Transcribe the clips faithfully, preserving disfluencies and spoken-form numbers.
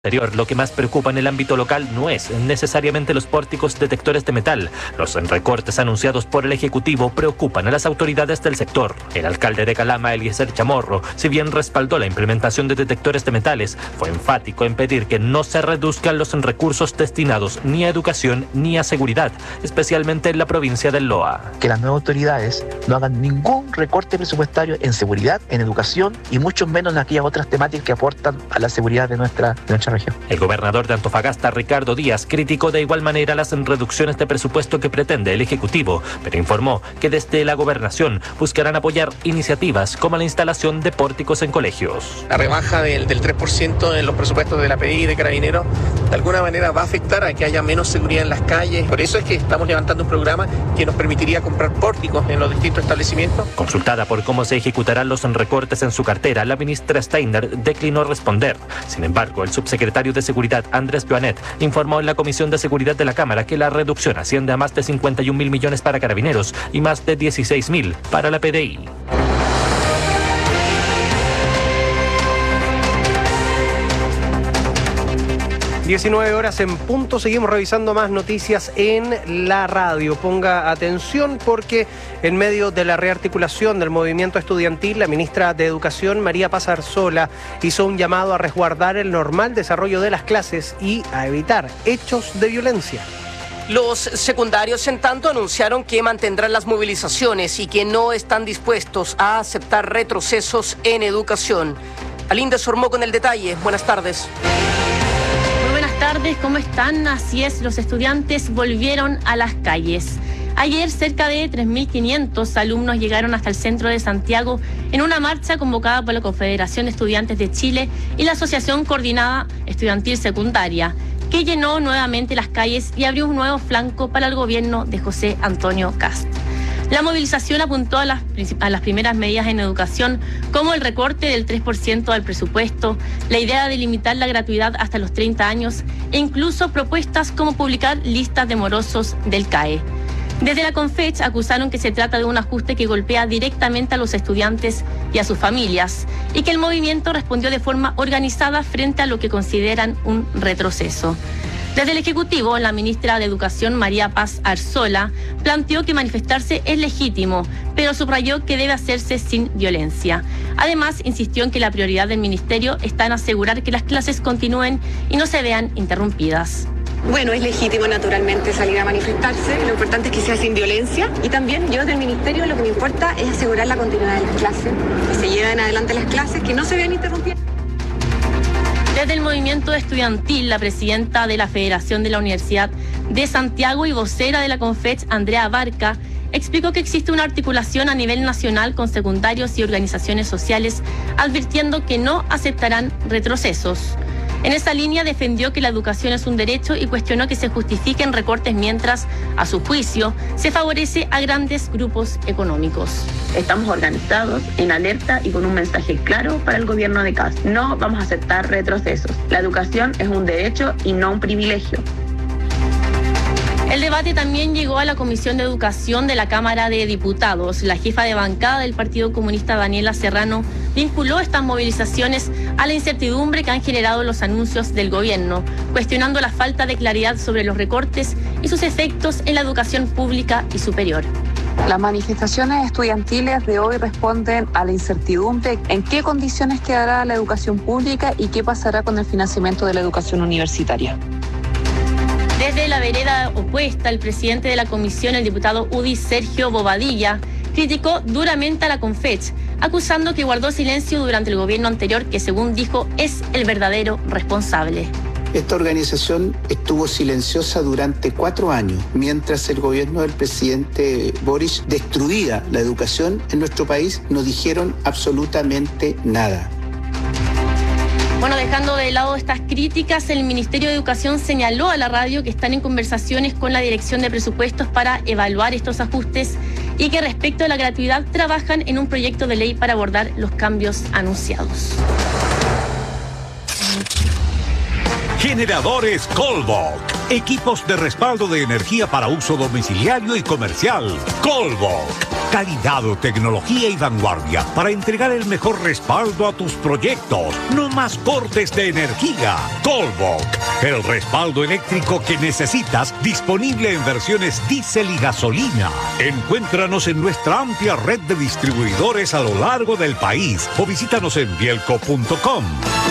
Lo que más preocupa en el ámbito local no es necesariamente los pórticos detectores de metal. Los recortes anunciados por el Ejecutivo preocupan a las autoridades del sector. El alcalde de Calama, Eliezer Chamorro, si bien respaldó la implementación de detectores de metales, fue enfático en pedir que no se reduzcan los recursos destinados ni a educación ni a seguridad, especialmente en la provincia del Loa. Que las nuevas autoridades no hagan ningún recorte presupuestario en seguridad, en educación y mucho menos en aquellas otras temáticas que aportan a la seguridad de nuestra, de nuestra región. El gobernador de Antofagasta, Ricardo Díaz, criticó de igual manera las reducciones de presupuesto que pretende el Ejecutivo, pero informó que desde la gobernación buscarán apoyar iniciativas como la instalación de pórticos en colegios. La rebaja del, del tres por ciento en los presupuestos de la P D I y de Carabineros de alguna manera va a afectar a que haya menos seguridad en las calles. Por eso es que estamos levantando un programa que nos permitiría comprar pórticos en los distintos establecimientos. Consultada por cómo se ejecutarán los recortes en su cartera, la ministra Steiner declinó responder. Sin embargo, el subsecretario secretario de Seguridad, Andrés Joanet, informó en la Comisión de Seguridad de la Cámara que la reducción asciende a más de cincuenta y un mil millones para Carabineros y más de dieciséis mil para la P D I. diecinueve horas en punto, seguimos revisando más noticias en la radio. Ponga atención porque en medio de la rearticulación del movimiento estudiantil, la ministra de Educación, María Paz Arzola, hizo un llamado a resguardar el normal desarrollo de las clases y a evitar hechos de violencia. Los secundarios, en tanto, anunciaron que mantendrán las movilizaciones y que no están dispuestos a aceptar retrocesos en educación. Alinda Sormó con el detalle. Buenas tardes. Buenas tardes, ¿cómo están? Así es, los estudiantes volvieron a las calles. Ayer cerca de tres mil quinientos alumnos llegaron hasta el centro de Santiago en una marcha convocada por la Confederación de Estudiantes de Chile y la Asociación Coordinada Estudiantil Secundaria, que llenó nuevamente las calles y abrió un nuevo flanco para el gobierno de José Antonio Kast. La movilización apuntó a las, a las primeras medidas en educación, como el recorte del tres por ciento del presupuesto, la idea de limitar la gratuidad hasta los treinta años e incluso propuestas como publicar listas de morosos del C A E. Desde la Confech acusaron que se trata de un ajuste que golpea directamente a los estudiantes y a sus familias y que el movimiento respondió de forma organizada frente a lo que consideran un retroceso. Desde el Ejecutivo, la ministra de Educación, María Paz Arzola, planteó que manifestarse es legítimo, pero subrayó que debe hacerse sin violencia. Además, insistió en que la prioridad del ministerio está en asegurar que las clases continúen y no se vean interrumpidas. Bueno, es legítimo naturalmente salir a manifestarse, lo importante es que sea sin violencia y también yo del ministerio lo que me importa es asegurar la continuidad de las clases, que se lleven adelante las clases, que no se vean interrumpidas. Desde el movimiento estudiantil, la presidenta de la Federación de la Universidad de Santiago y vocera de la Confech, Andrea Barca, explicó que existe una articulación a nivel nacional con secundarios y organizaciones sociales, advirtiendo que no aceptarán retrocesos. En esa línea defendió que la educación es un derecho y cuestionó que se justifiquen recortes mientras, a su juicio, se favorece a grandes grupos económicos. Estamos organizados, en alerta y con un mensaje claro para el gobierno de Kast. No vamos a aceptar retrocesos. La educación es un derecho y no un privilegio. El debate también llegó a la Comisión de Educación de la Cámara de Diputados. La jefa de bancada del Partido Comunista, Daniela Serrano, vinculó estas movilizaciones a la incertidumbre que han generado los anuncios del gobierno, cuestionando la falta de claridad sobre los recortes y sus efectos en la educación pública y superior. Las manifestaciones estudiantiles de hoy responden a la incertidumbre en qué condiciones quedará la educación pública y qué pasará con el financiamiento de la educación universitaria. Desde la vereda opuesta, el presidente de la comisión, el diputado U D I, Sergio Bobadilla, criticó duramente a la Confech, acusando que guardó silencio durante el gobierno anterior, que según dijo es el verdadero responsable. Esta organización estuvo silenciosa durante cuatro años, mientras el gobierno del presidente Boric destruía la educación en nuestro país, no dijeron absolutamente nada. Bueno, dejando de lado estas críticas, el Ministerio de Educación señaló a la radio que están en conversaciones con la Dirección de Presupuestos para evaluar estos ajustes y que respecto a la gratuidad trabajan en un proyecto de ley para abordar los cambios anunciados. Generadores Colbach, Equipos de respaldo de energía para uso domiciliario y comercial. Colbok. Calidad, tecnología y vanguardia para entregar el mejor respaldo a tus proyectos. No más cortes de energía. Colbok. El respaldo eléctrico que necesitas, disponible en versiones diésel y gasolina. Encuéntranos en nuestra amplia red de distribuidores a lo largo del país o visítanos en bielco punto com.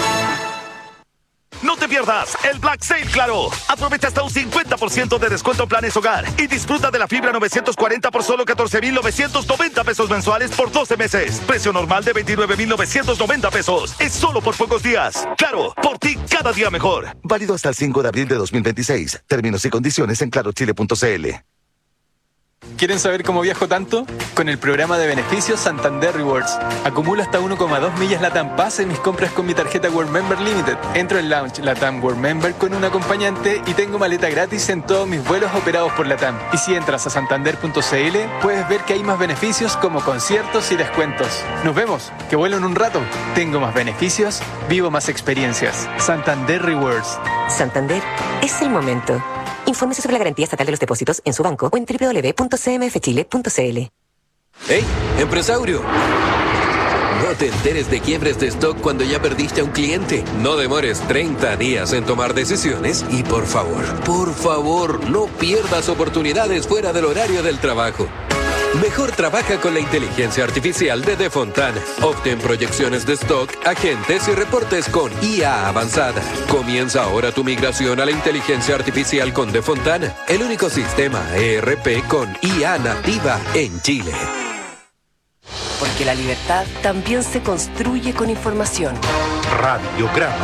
No te pierdas el Black Sale Claro. Aprovecha hasta un cincuenta por ciento de descuento en planes hogar y disfruta de la fibra novecientos cuarenta por solo catorce mil novecientos noventa pesos mensuales por doce meses. Precio normal de veintinueve mil novecientos noventa pesos. Es solo por pocos días. Claro, por ti cada día mejor. Válido hasta el cinco de abril de dos mil veintiséis. Términos y condiciones en claro chile punto c l. ¿Quieren saber cómo viajo tanto? Con el programa de beneficios Santander Rewards. Acumulo hasta uno coma dos millas LATAM Pass en mis compras con mi tarjeta World Member Limited. Entro en Lounge LATAM World Member con un acompañante y tengo maleta gratis en todos mis vuelos operados por LATAM. Y si entras a santander punto c l, puedes ver que hay más beneficios como conciertos y descuentos. Nos vemos, que vuelo en un rato. Tengo más beneficios, vivo más experiencias. Santander Rewards. Santander es el momento. Infórmese sobre la garantía estatal de los depósitos en su banco o en doble u doble u doble u punto c m f chile punto c l. ¡Hey, empresario! No te enteres de quiebres de stock cuando ya perdiste a un cliente. No demores treinta días en tomar decisiones y por favor, por favor, no pierdas oportunidades fuera del horario del trabajo. Mejor trabaja con la inteligencia artificial de Defontana. Obtén proyecciones de stock, agentes y reportes con I A avanzada. Comienza ahora tu migración a la inteligencia artificial con Defontana, el único sistema E R P con I A nativa en Chile. Porque la libertad también se construye con información. Radiograma.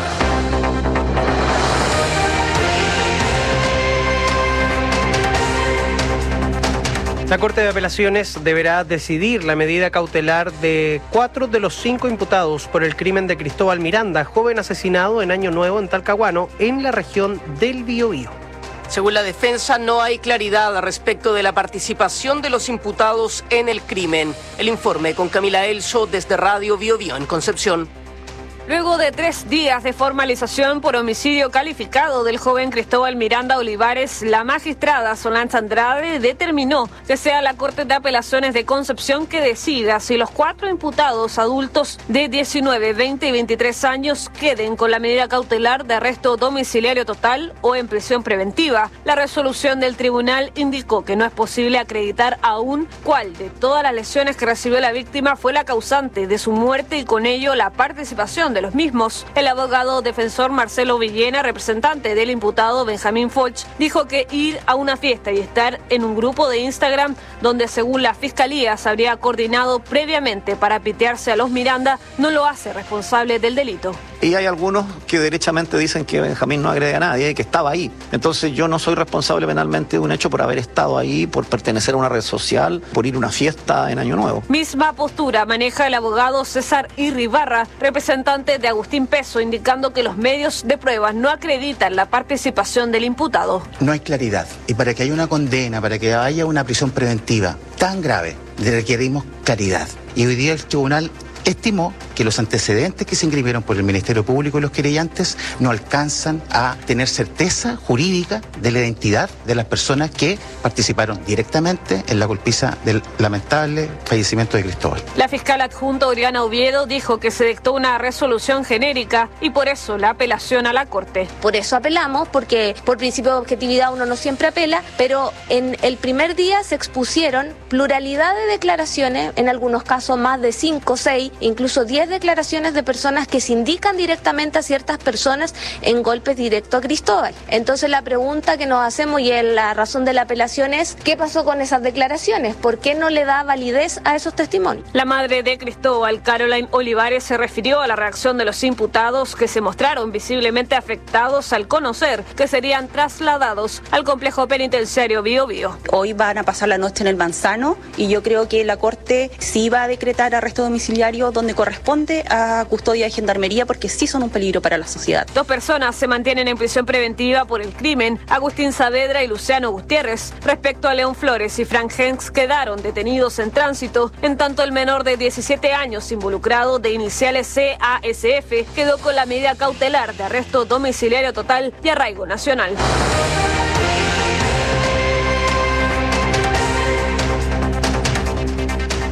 La Corte de Apelaciones deberá decidir la medida cautelar de cuatro de los cinco imputados por el crimen de Cristóbal Miranda, joven asesinado en Año Nuevo en Talcahuano, en la región del Biobío. Según la defensa, no hay claridad respecto de la participación de los imputados en el crimen. El informe con Camila Elso desde Radio Biobío en Concepción. Luego de tres días de formalización por homicidio calificado del joven Cristóbal Miranda Olivares, la magistrada Solange Andrade determinó que sea la Corte de Apelaciones de Concepción que decida si los cuatro imputados adultos de diecinueve, veinte y veintitrés años queden con la medida cautelar de arresto domiciliario total o en prisión preventiva. La resolución del tribunal indicó que no es posible acreditar aún cuál de todas las lesiones que recibió la víctima fue la causante de su muerte y con ello la participación de los mismos. El abogado defensor Marcelo Villena, representante del imputado Benjamín Foch, dijo que ir a una fiesta y estar en un grupo de Instagram donde según la fiscalía se habría coordinado previamente para pitearse a los Miranda no lo hace responsable del delito. Y hay algunos que derechamente dicen que Benjamín no agrede a nadie y que estaba ahí. Entonces yo no soy responsable penalmente de un hecho por haber estado ahí, por pertenecer a una red social, por ir a una fiesta en Año Nuevo. Misma postura maneja el abogado César Irribarra, representante de Agustín Peso, indicando que los medios de pruebas no acreditan la participación del imputado. No hay claridad y para que haya una condena, para que haya una prisión preventiva tan grave, le requerimos claridad. Y hoy día el tribunal estimó que los antecedentes que se inscribieron por el Ministerio Público y los querellantes no alcanzan a tener certeza jurídica de la identidad de las personas que participaron directamente en la golpiza del lamentable fallecimiento de Cristóbal. La fiscal adjunta Oriana Oviedo dijo que se dictó una resolución genérica y por eso la apelación a la Corte. Por eso apelamos, porque por principio de objetividad uno no siempre apela, pero en el primer día se expusieron pluralidad de declaraciones, en algunos casos más de cinco, seis, incluso diez declaraciones de personas que se indican directamente a ciertas personas en golpes directos a Cristóbal. Entonces la pregunta que nos hacemos y la razón de la apelación es ¿qué pasó con esas declaraciones? ¿Por qué no le da validez a esos testimonios? La madre de Cristóbal, Caroline Olivares, se refirió a la reacción de los imputados que se mostraron visiblemente afectados al conocer que serían trasladados al complejo penitenciario Bío Bío. Hoy van a pasar la noche en el Manzano y yo creo que la Corte sí va a decretar arresto domiciliario donde corresponde a custodia de gendarmería porque sí son un peligro para la sociedad. Dos personas se mantienen en prisión preventiva por el crimen, Agustín Saavedra y Luciano Gutiérrez. Respecto a León Flores y Frank Hens quedaron detenidos en tránsito, en tanto el menor de diecisiete años involucrado de iniciales C A S F quedó con la medida cautelar de arresto domiciliario total y arraigo nacional.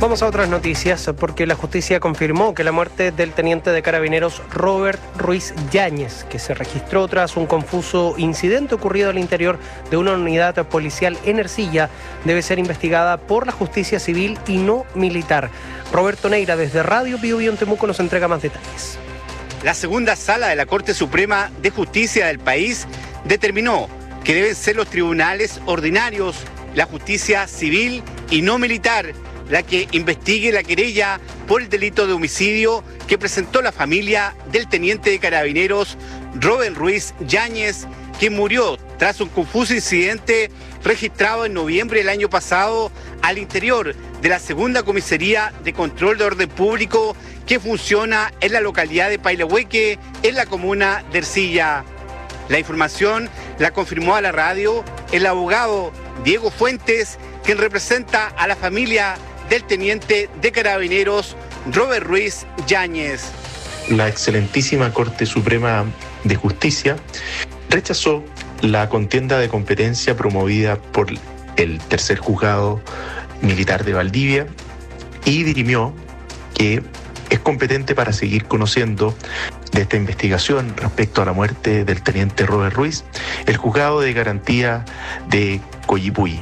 Vamos a otras noticias, porque la justicia confirmó que la muerte del teniente de carabineros Robert Ruiz Yáñez, que se registró tras un confuso incidente ocurrido al interior de una unidad policial en Ercilla, debe ser investigada por la justicia civil y no militar. Roberto Neira, desde Radio Bio Bio en Temuco, nos entrega más detalles. La segunda sala de la Corte Suprema de Justicia del país determinó que deben ser los tribunales ordinarios, la justicia civil y no militar, la que investigue la querella por el delito de homicidio que presentó la familia del teniente de carabineros Robert Ruiz Yáñez, que murió tras un confuso incidente registrado en noviembre del año pasado al interior de la segunda comisaría de control de orden público que funciona en la localidad de Pailehueque, en la comuna de Ercilla. La información la confirmó a la radio el abogado Diego Fuentes, quien representa a la familia del teniente de carabineros Robert Ruiz Yáñez. La excelentísima Corte Suprema de Justicia rechazó la contienda de competencia promovida por el tercer juzgado militar de Valdivia y dirimió que es competente para seguir conociendo de esta investigación respecto a la muerte del teniente Robert Ruiz el juzgado de garantía de Coyipulli.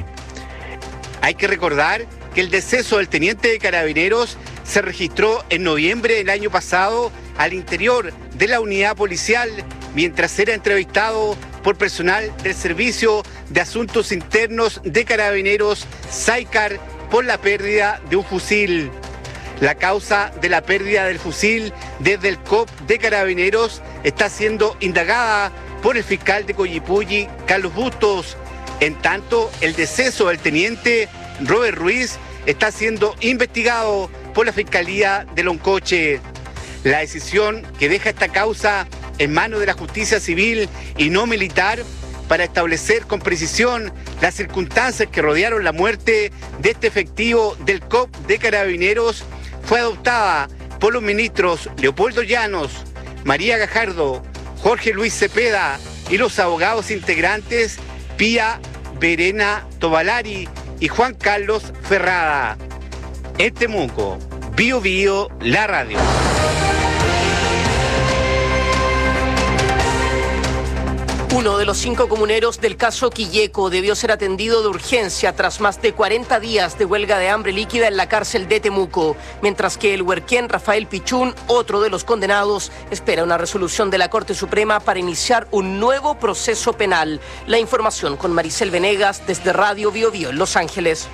Hay que recordar que el deceso del teniente de carabineros se registró en noviembre del año pasado al interior de la unidad policial mientras era entrevistado por personal del Servicio de Asuntos Internos de Carabineros, SAICAR, por la pérdida de un fusil. La causa de la pérdida del fusil desde el C O P de Carabineros está siendo indagada por el fiscal de Coyipulli, Carlos Bustos. En tanto, el deceso del teniente Robert Ruiz está siendo investigado por la Fiscalía de Loncoche. La decisión que deja esta causa en manos de la justicia civil y no militar para establecer con precisión las circunstancias que rodearon la muerte de este efectivo del C O P de Carabineros fue adoptada por los ministros Leopoldo Llanos, María Gajardo, Jorge Luis Cepeda y los abogados integrantes Pía Verena Tobalari y Juan Carlos Ferrada. En Temuco, Bio Bio, la radio. Uno de los cinco comuneros del caso Quilleco debió ser atendido de urgencia tras más de cuarenta días de huelga de hambre líquida en la cárcel de Temuco, mientras que el huerquén Rafael Pichún, otro de los condenados, espera una resolución de la Corte Suprema para iniciar un nuevo proceso penal. La información con Maricel Venegas desde Radio Bio Bio en Los Ángeles.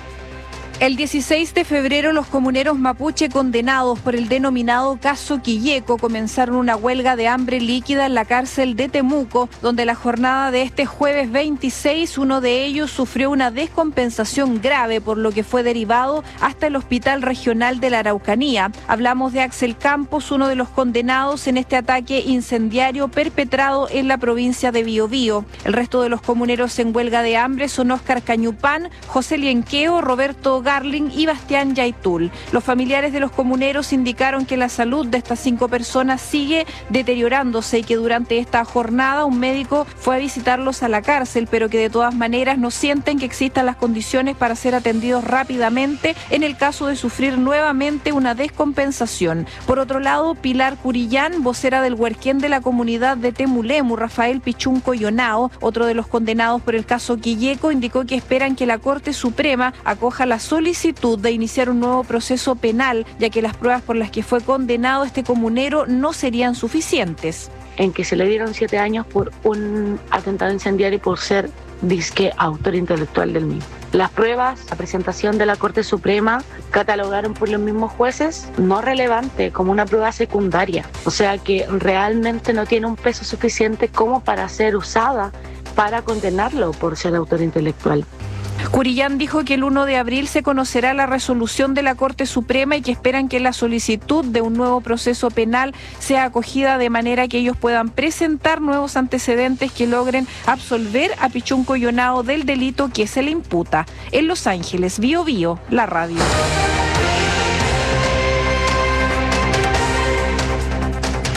El dieciséis de febrero, los comuneros mapuche condenados por el denominado caso Quilleco comenzaron una huelga de hambre líquida en la cárcel de Temuco, donde la jornada de este jueves veintiséis, uno de ellos sufrió una descompensación grave, por lo que fue derivado hasta el Hospital Regional de la Araucanía. Hablamos de Axel Campos, uno de los condenados en este ataque incendiario perpetrado en la provincia de Biobío. El resto de los comuneros en huelga de hambre son Óscar Cañupán, José Lienqueo, Roberto Garling y Bastián Yaitul. Los familiares de los comuneros indicaron que la salud de estas cinco personas sigue deteriorándose y que durante esta jornada un médico fue a visitarlos a la cárcel, pero que de todas maneras no sienten que existan las condiciones para ser atendidos rápidamente en el caso de sufrir nuevamente una descompensación. Por otro lado, Pilar Curillán, vocera del huerquén de la comunidad de Temulemu, Rafael Pichún Coyonao, otro de los condenados por el caso Quilleco, indicó que esperan que la Corte Suprema acoja la solicitud de iniciar un nuevo proceso penal, ya que las pruebas por las que fue condenado este comunero no serían suficientes. En que se le dieron siete años por un atentado incendiario y por ser disque autor intelectual del mismo. Las pruebas, la presentación de la Corte Suprema, catalogaron por los mismos jueces no relevante, como una prueba secundaria. O sea que realmente no tiene un peso suficiente como para ser usada para condenarlo por ser autor intelectual. Curillán dijo que el uno de abril se conocerá la resolución de la Corte Suprema y que esperan que la solicitud de un nuevo proceso penal sea acogida de manera que ellos puedan presentar nuevos antecedentes que logren absolver a Pichún Coyonao del delito que se le imputa. En Los Ángeles, Bio Bio, la radio.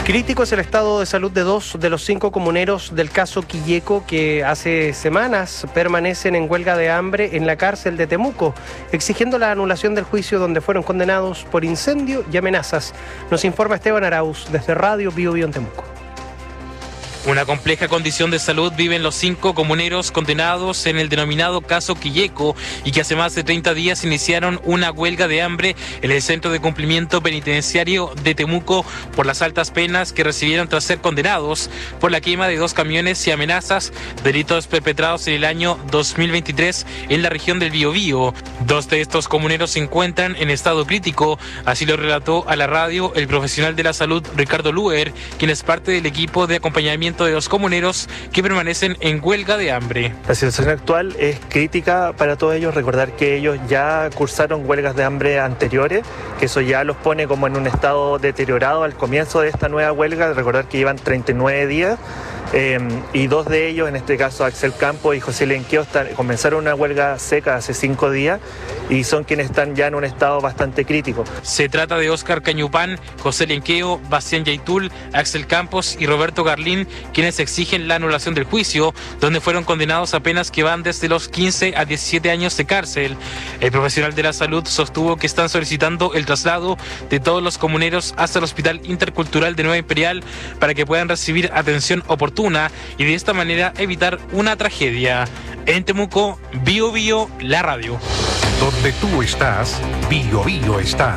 Crítico es el estado de salud de dos de los cinco comuneros del caso Quilleco que hace semanas permanecen en huelga de hambre en la cárcel de Temuco, exigiendo la anulación del juicio donde fueron condenados por incendio y amenazas. Nos informa Esteban Arauz desde Radio Bio Bio en Temuco. Una compleja condición de salud viven los cinco comuneros condenados en el denominado caso Quilleco y que hace más de treinta días iniciaron una huelga de hambre en el Centro de Cumplimiento Penitenciario de Temuco por las altas penas que recibieron tras ser condenados por la quema de dos camiones y amenazas, delitos perpetrados en el año dos mil veintitrés en la región del Biobío. Dos de estos comuneros se encuentran en estado crítico, así lo relató a la radio el profesional de la salud Ricardo Luer, quien es parte del equipo de acompañamiento de los comuneros que permanecen en huelga de hambre. La situación actual es crítica para todos ellos. Recordar que ellos ya cursaron huelgas de hambre anteriores, que eso ya los pone como en un estado deteriorado al comienzo de esta nueva huelga. Recordar que llevan treinta y nueve días. Eh, y dos de ellos, en este caso Axel Campos y José Lenqueo, comenzaron una huelga seca hace cinco días y son quienes están ya en un estado bastante crítico. Se trata de Óscar Cañupán, José Lenqueo, Bastián Yaitul, Axel Campos y Roberto Garlín, quienes exigen la anulación del juicio, donde fueron condenados a penas que van desde los quince a diecisiete años de cárcel. El profesional de la salud sostuvo que están solicitando el traslado de todos los comuneros hasta el Hospital Intercultural de Nueva Imperial para que puedan recibir atención oportuna y de esta manera evitar una tragedia. En Temuco, Bio Bio, la radio. Donde tú estás, Bio Bio está.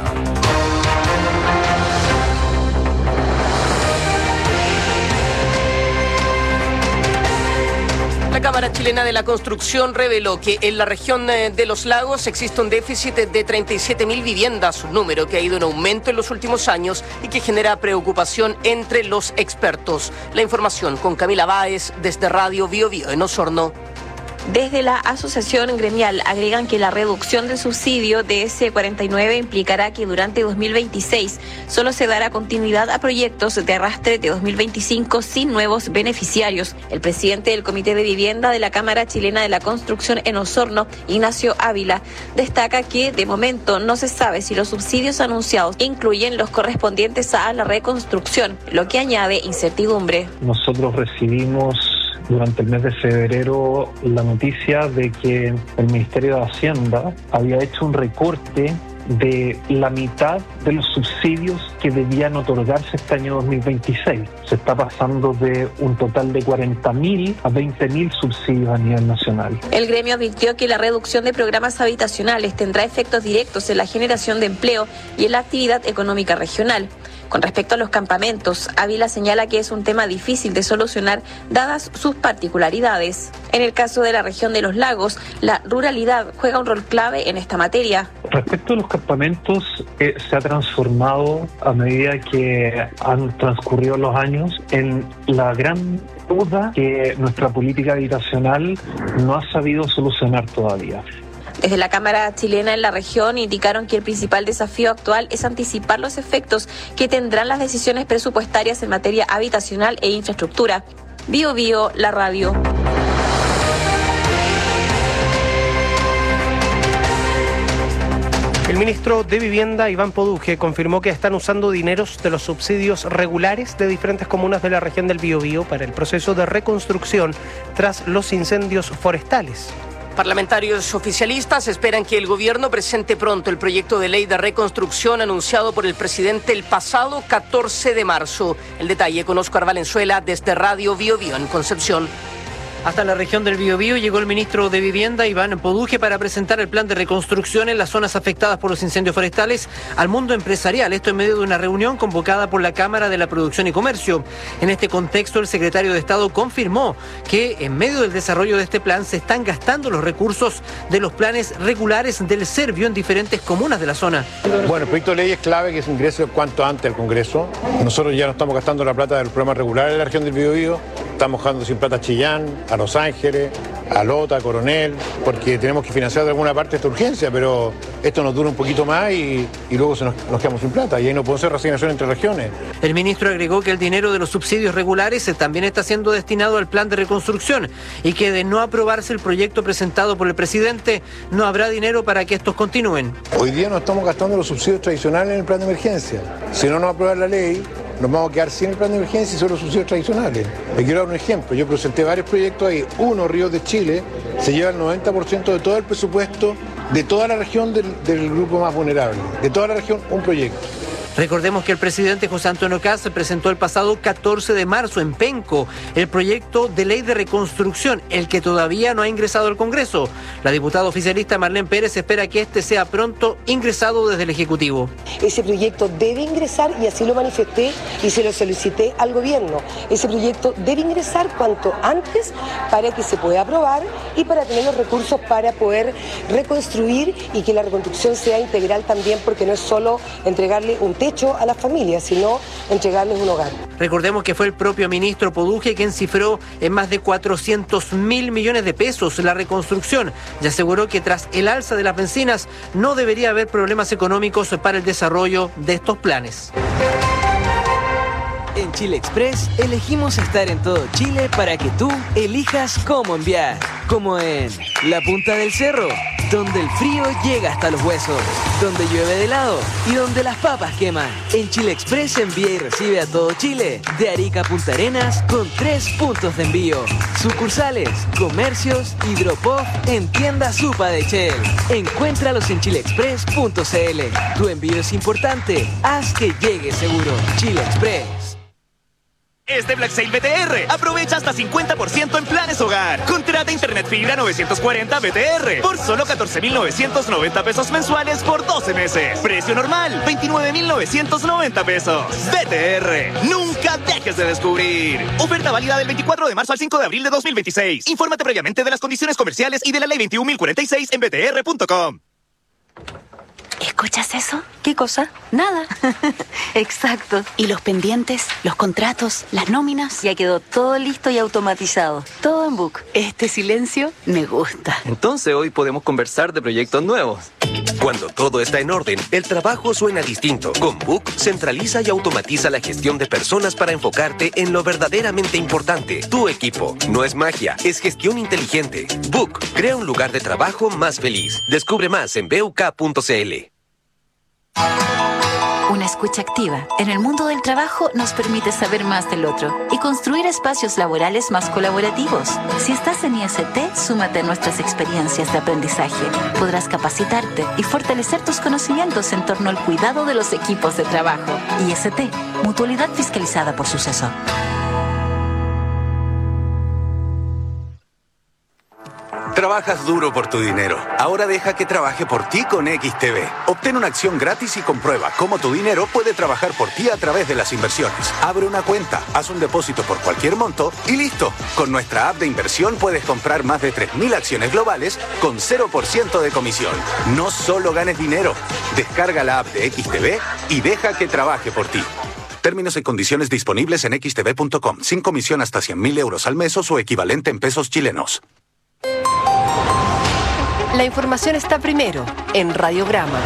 La Cámara Chilena de la Construcción reveló que en la región de los lagos existe un déficit de treinta y siete mil viviendas, un número que ha ido en aumento en los últimos años y que genera preocupación entre los expertos. La información con Camila Báez desde Radio Bio Bio en Osorno. Desde la asociación gremial agregan que la reducción del subsidio de ese cuarenta y nueve implicará que durante dos mil veintiséis solo se dará continuidad a proyectos de arrastre de dos mil veinticinco sin nuevos beneficiarios. El presidente del Comité de Vivienda de la Cámara Chilena de la Construcción en Osorno, Ignacio Ávila, destaca que de momento no se sabe si los subsidios anunciados incluyen los correspondientes a la reconstrucción, lo que añade incertidumbre. Nosotros recibimos durante el mes de febrero la noticia de que el Ministerio de Hacienda había hecho un recorte de la mitad de los subsidios que debían otorgarse este año dos mil veintiséis. Se está pasando de un total de cuarenta mil a veinte mil subsidios a nivel nacional. El gremio advirtió que la reducción de programas habitacionales tendrá efectos directos en la generación de empleo y en la actividad económica regional. Con respecto a los campamentos, Ávila señala que es un tema difícil de solucionar dadas sus particularidades. En el caso de la región de los lagos, la ruralidad juega un rol clave en esta materia. Respecto a los campamentos, eh, se ha transformado a medida que han transcurrido los años en la gran duda que nuestra política habitacional no ha sabido solucionar todavía. Desde la Cámara Chilena en la región indicaron que el principal desafío actual es anticipar los efectos que tendrán las decisiones presupuestarias en materia habitacional e infraestructura. Bio Bio, la radio. El ministro de Vivienda, Iván Poduje, confirmó que están usando dineros de los subsidios regulares de diferentes comunas de la región del Biobío para el proceso de reconstrucción tras los incendios forestales. Parlamentarios oficialistas esperan que el gobierno presente pronto el proyecto de ley de reconstrucción anunciado por el presidente el pasado catorce de marzo. El detalle con Óscar Valenzuela desde Radio Bio Bio en Concepción. Hasta la región del Biobío llegó el ministro de Vivienda, Iván Poduje, para presentar el plan de reconstrucción en las zonas afectadas por los incendios forestales al mundo empresarial. Esto en medio de una reunión convocada por la Cámara de la Producción y Comercio. En este contexto, el secretario de Estado confirmó que en medio del desarrollo de este plan se están gastando los recursos de los planes regulares del Servio en diferentes comunas de la zona. Bueno, el proyecto de ley es clave que se ingrese cuanto antes al Congreso. Nosotros ya no estamos gastando la plata del programa regular en la región del Biobío. Estamos dejando sin plata a Chillán, a Los Ángeles, a Lota, a Coronel, porque tenemos que financiar de alguna parte esta urgencia, pero esto nos dura un poquito más y, y luego se nos, nos quedamos sin plata y ahí no podemos hacer reasignación entre regiones. El ministro agregó que el dinero de los subsidios regulares también está siendo destinado al plan de reconstrucción y que de no aprobarse el proyecto presentado por el presidente, no habrá dinero para que estos continúen. Hoy día no estamos gastando los subsidios tradicionales en el plan de emergencia. Si no nos aprueban la ley, nos vamos a quedar sin el plan de emergencia y solo los subsidios tradicionales. Le quiero dar un ejemplo. Yo presenté varios proyectos ahí. Uno, Ríos de Chile, se lleva el noventa por ciento de todo el presupuesto de toda la región del, del grupo más vulnerable. De toda la región, un proyecto. Recordemos que el presidente José Antonio Kast presentó el pasado catorce de marzo en Penco el proyecto de ley de reconstrucción, el que todavía no ha ingresado al Congreso. La diputada oficialista Marlene Pérez espera que este sea pronto ingresado desde el Ejecutivo. Ese proyecto debe ingresar, y así lo manifesté y se lo solicité al gobierno. Ese proyecto debe ingresar cuanto antes para que se pueda aprobar y para tener los recursos para poder reconstruir y que la reconstrucción sea integral también, porque no es solo entregarle un techo a las familias, sino entregarles un hogar. Recordemos que fue el propio ministro Poduje quien cifró en más de cuatrocientos mil millones de pesos la reconstrucción y aseguró que tras el alza de las bencinas no debería haber problemas económicos para el desarrollo de estos planes. En Chile Express elegimos estar en todo Chile para que tú elijas cómo enviar. Como en la punta del cerro, donde el frío llega hasta los huesos, donde llueve de helado y donde las papas queman. En Chile Express envía y recibe a todo Chile, de Arica a Punta Arenas, con tres puntos de envío. Sucursales, comercios y drop-off en tienda Supa de Shell. Encuéntralos en chile express punto c l. Tu envío es importante, haz que llegue seguro. Chile Express. Este Black Sale B T R. Aprovecha hasta cincuenta por ciento en planes hogar. Contrata internet fibra novecientos cuarenta B T R por solo catorce mil novecientos noventa pesos mensuales por doce meses. Precio normal, veintinueve mil novecientos noventa pesos. B T R. Nunca dejes de descubrir. Oferta válida del veinticuatro de marzo al cinco de abril de dos mil veintiséis. Infórmate previamente de las condiciones comerciales y de la ley veintiún mil cuarenta y seis en b t r punto com. ¿Escuchas eso? ¿Qué cosa? Nada. Exacto. ¿Y los pendientes, los contratos, las nóminas? Ya quedó todo listo y automatizado. Todo en Book. Este silencio me gusta. Entonces hoy podemos conversar de proyectos nuevos. Cuando todo está en orden, el trabajo suena distinto. Con Book, centraliza y automatiza la gestión de personas para enfocarte en lo verdaderamente importante, tu equipo. No es magia, es gestión inteligente. Book, crea un lugar de trabajo más feliz. Descubre más en b u k punto c l. Una escucha activa en el mundo del trabajo nos permite saber más del otro y construir espacios laborales más colaborativos. Si estás en I S T, súmate a nuestras experiencias de aprendizaje. Podrás capacitarte y fortalecer tus conocimientos en torno al cuidado de los equipos de trabajo. I S T, mutualidad fiscalizada por Suceso. Trabajas duro por tu dinero. Ahora deja que trabaje por ti con X T B. Obtén una acción gratis y comprueba cómo tu dinero puede trabajar por ti a través de las inversiones. Abre una cuenta, haz un depósito por cualquier monto y listo. Con nuestra app de inversión puedes comprar más de tres mil acciones globales con cero por ciento de comisión. No solo ganes dinero. Descarga la app de X T B y deja que trabaje por ti. Términos y condiciones disponibles en x t b punto com. Sin comisión hasta cien mil euros al mes o su equivalente en pesos chilenos. La información está primero en Radiograma.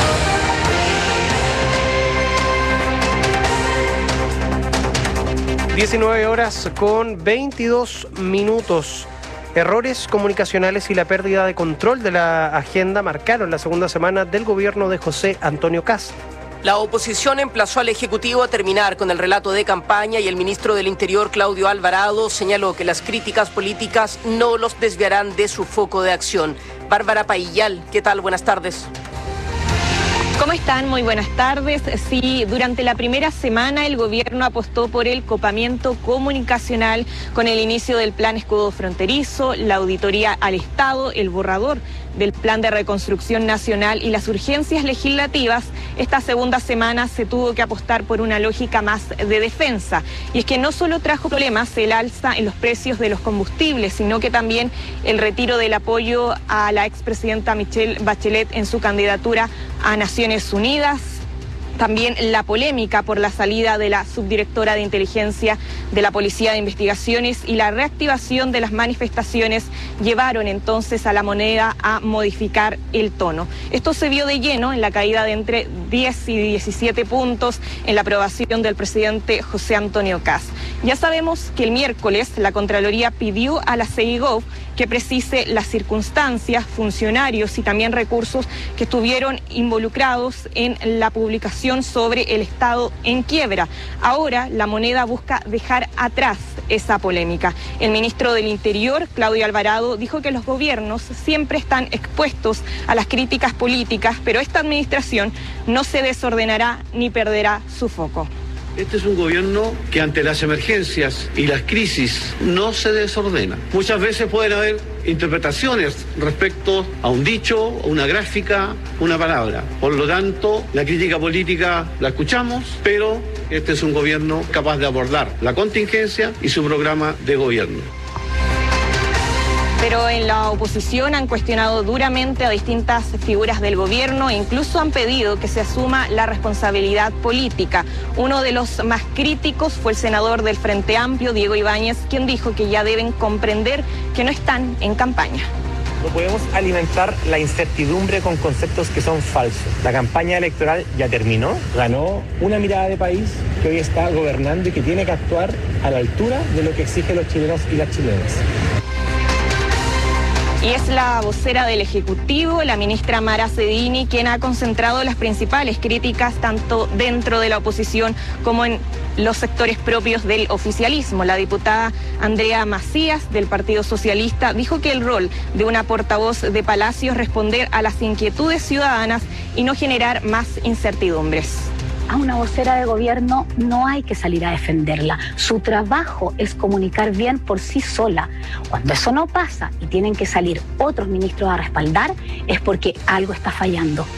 diecinueve horas con veintidós minutos. Errores comunicacionales y la pérdida de control de la agenda marcaron la segunda semana del gobierno de José Antonio Kast. La oposición emplazó al Ejecutivo a terminar con el relato de campaña y el ministro del Interior, Claudio Alvarado, señaló que las críticas políticas no los desviarán de su foco de acción. Bárbara Paillal, ¿qué tal? Buenas tardes. ¿Cómo están? Muy buenas tardes. Sí, durante la primera semana el gobierno apostó por el copamiento comunicacional con el inicio del plan escudo fronterizo, la auditoría al Estado, el borrador del plan de reconstrucción nacional y las urgencias legislativas. Esta segunda semana se tuvo que apostar por una lógica más de defensa. Y es que no solo trajo problemas el alza en los precios de los combustibles, sino que también el retiro del apoyo a la expresidenta Michelle Bachelet en su candidatura a Naciones Unidas. También la polémica por la salida de la subdirectora de inteligencia de la Policía de Investigaciones y la reactivación de las manifestaciones llevaron entonces a la moneda a modificar el tono. Esto se vio de lleno en la caída de entre diez y diecisiete puntos en la aprobación del presidente José Antonio Kast. Ya sabemos que el miércoles la Contraloría pidió a la CEIGOV que precise las circunstancias, funcionarios y también recursos que estuvieron involucrados en la publicación sobre el Estado en quiebra. Ahora la Moneda busca dejar atrás esa polémica. El ministro del Interior, Claudio Alvarado, dijo que los gobiernos siempre están expuestos a las críticas políticas, pero esta administración no se desordenará ni perderá su foco. Este es un gobierno que ante las emergencias y las crisis no se desordena. Muchas veces pueden haber interpretaciones respecto a un dicho, una gráfica, una palabra. Por lo tanto, la crítica política la escuchamos, pero este es un gobierno capaz de abordar la contingencia y su programa de gobierno. Pero en la oposición han cuestionado duramente a distintas figuras del gobierno e incluso han pedido que se asuma la responsabilidad política. Uno de los más críticos fue el senador del Frente Amplio, Diego Ibáñez, quien dijo que ya deben comprender que no están en campaña. No podemos alimentar la incertidumbre con conceptos que son falsos. La campaña electoral ya terminó, ganó una mirada de país que hoy está gobernando y que tiene que actuar a la altura de lo que exigen los chilenos y las chilenas. Y es la vocera del Ejecutivo, la ministra Mara Cedini, quien ha concentrado las principales críticas tanto dentro de la oposición como en los sectores propios del oficialismo. La diputada Andrea Macías, del Partido Socialista, dijo que el rol de una portavoz de Palacio es responder a las inquietudes ciudadanas y no generar más incertidumbres. A una vocera de gobierno no hay que salir a defenderla. Su trabajo es comunicar bien por sí sola. Cuando eso no pasa y tienen que salir otros ministros a respaldar, es porque algo está fallando.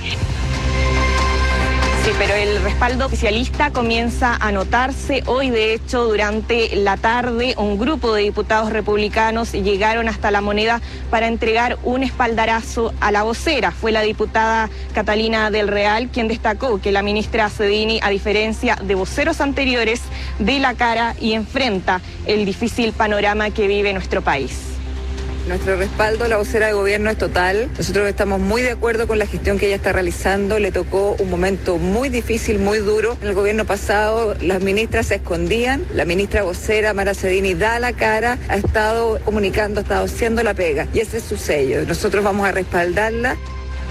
Sí, pero el respaldo oficialista comienza a notarse. Hoy, de hecho, durante la tarde, un grupo de diputados republicanos llegaron hasta La Moneda para entregar un espaldarazo a la vocera. Fue la diputada Catalina del Real quien destacó que la ministra Cedini, a diferencia de voceros anteriores, dé la cara y enfrenta el difícil panorama que vive nuestro país. Nuestro respaldo a la vocera de gobierno es total. Nosotros estamos muy de acuerdo con la gestión que ella está realizando. Le tocó un momento muy difícil, muy duro. En el gobierno pasado las ministras se escondían. La ministra vocera, Mara Cedini, da la cara, ha estado comunicando, ha estado haciendo la pega. Y ese es su sello. Nosotros vamos a respaldarla.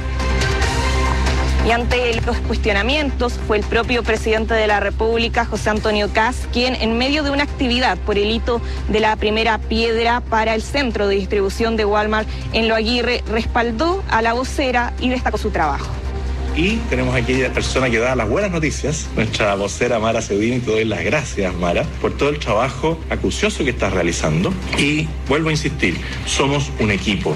Y ante los cuestionamientos fue el propio presidente de la República, José Antonio Kast, quien en medio de una actividad por el hito de la primera piedra para el centro de distribución de Walmart en Lo Aguirre, respaldó a la vocera y destacó su trabajo. Y tenemos aquí a la persona que da las buenas noticias, nuestra vocera Mara Cedini. Te doy las gracias, Mara, por todo el trabajo acucioso que estás realizando. Y vuelvo a insistir, somos un equipo.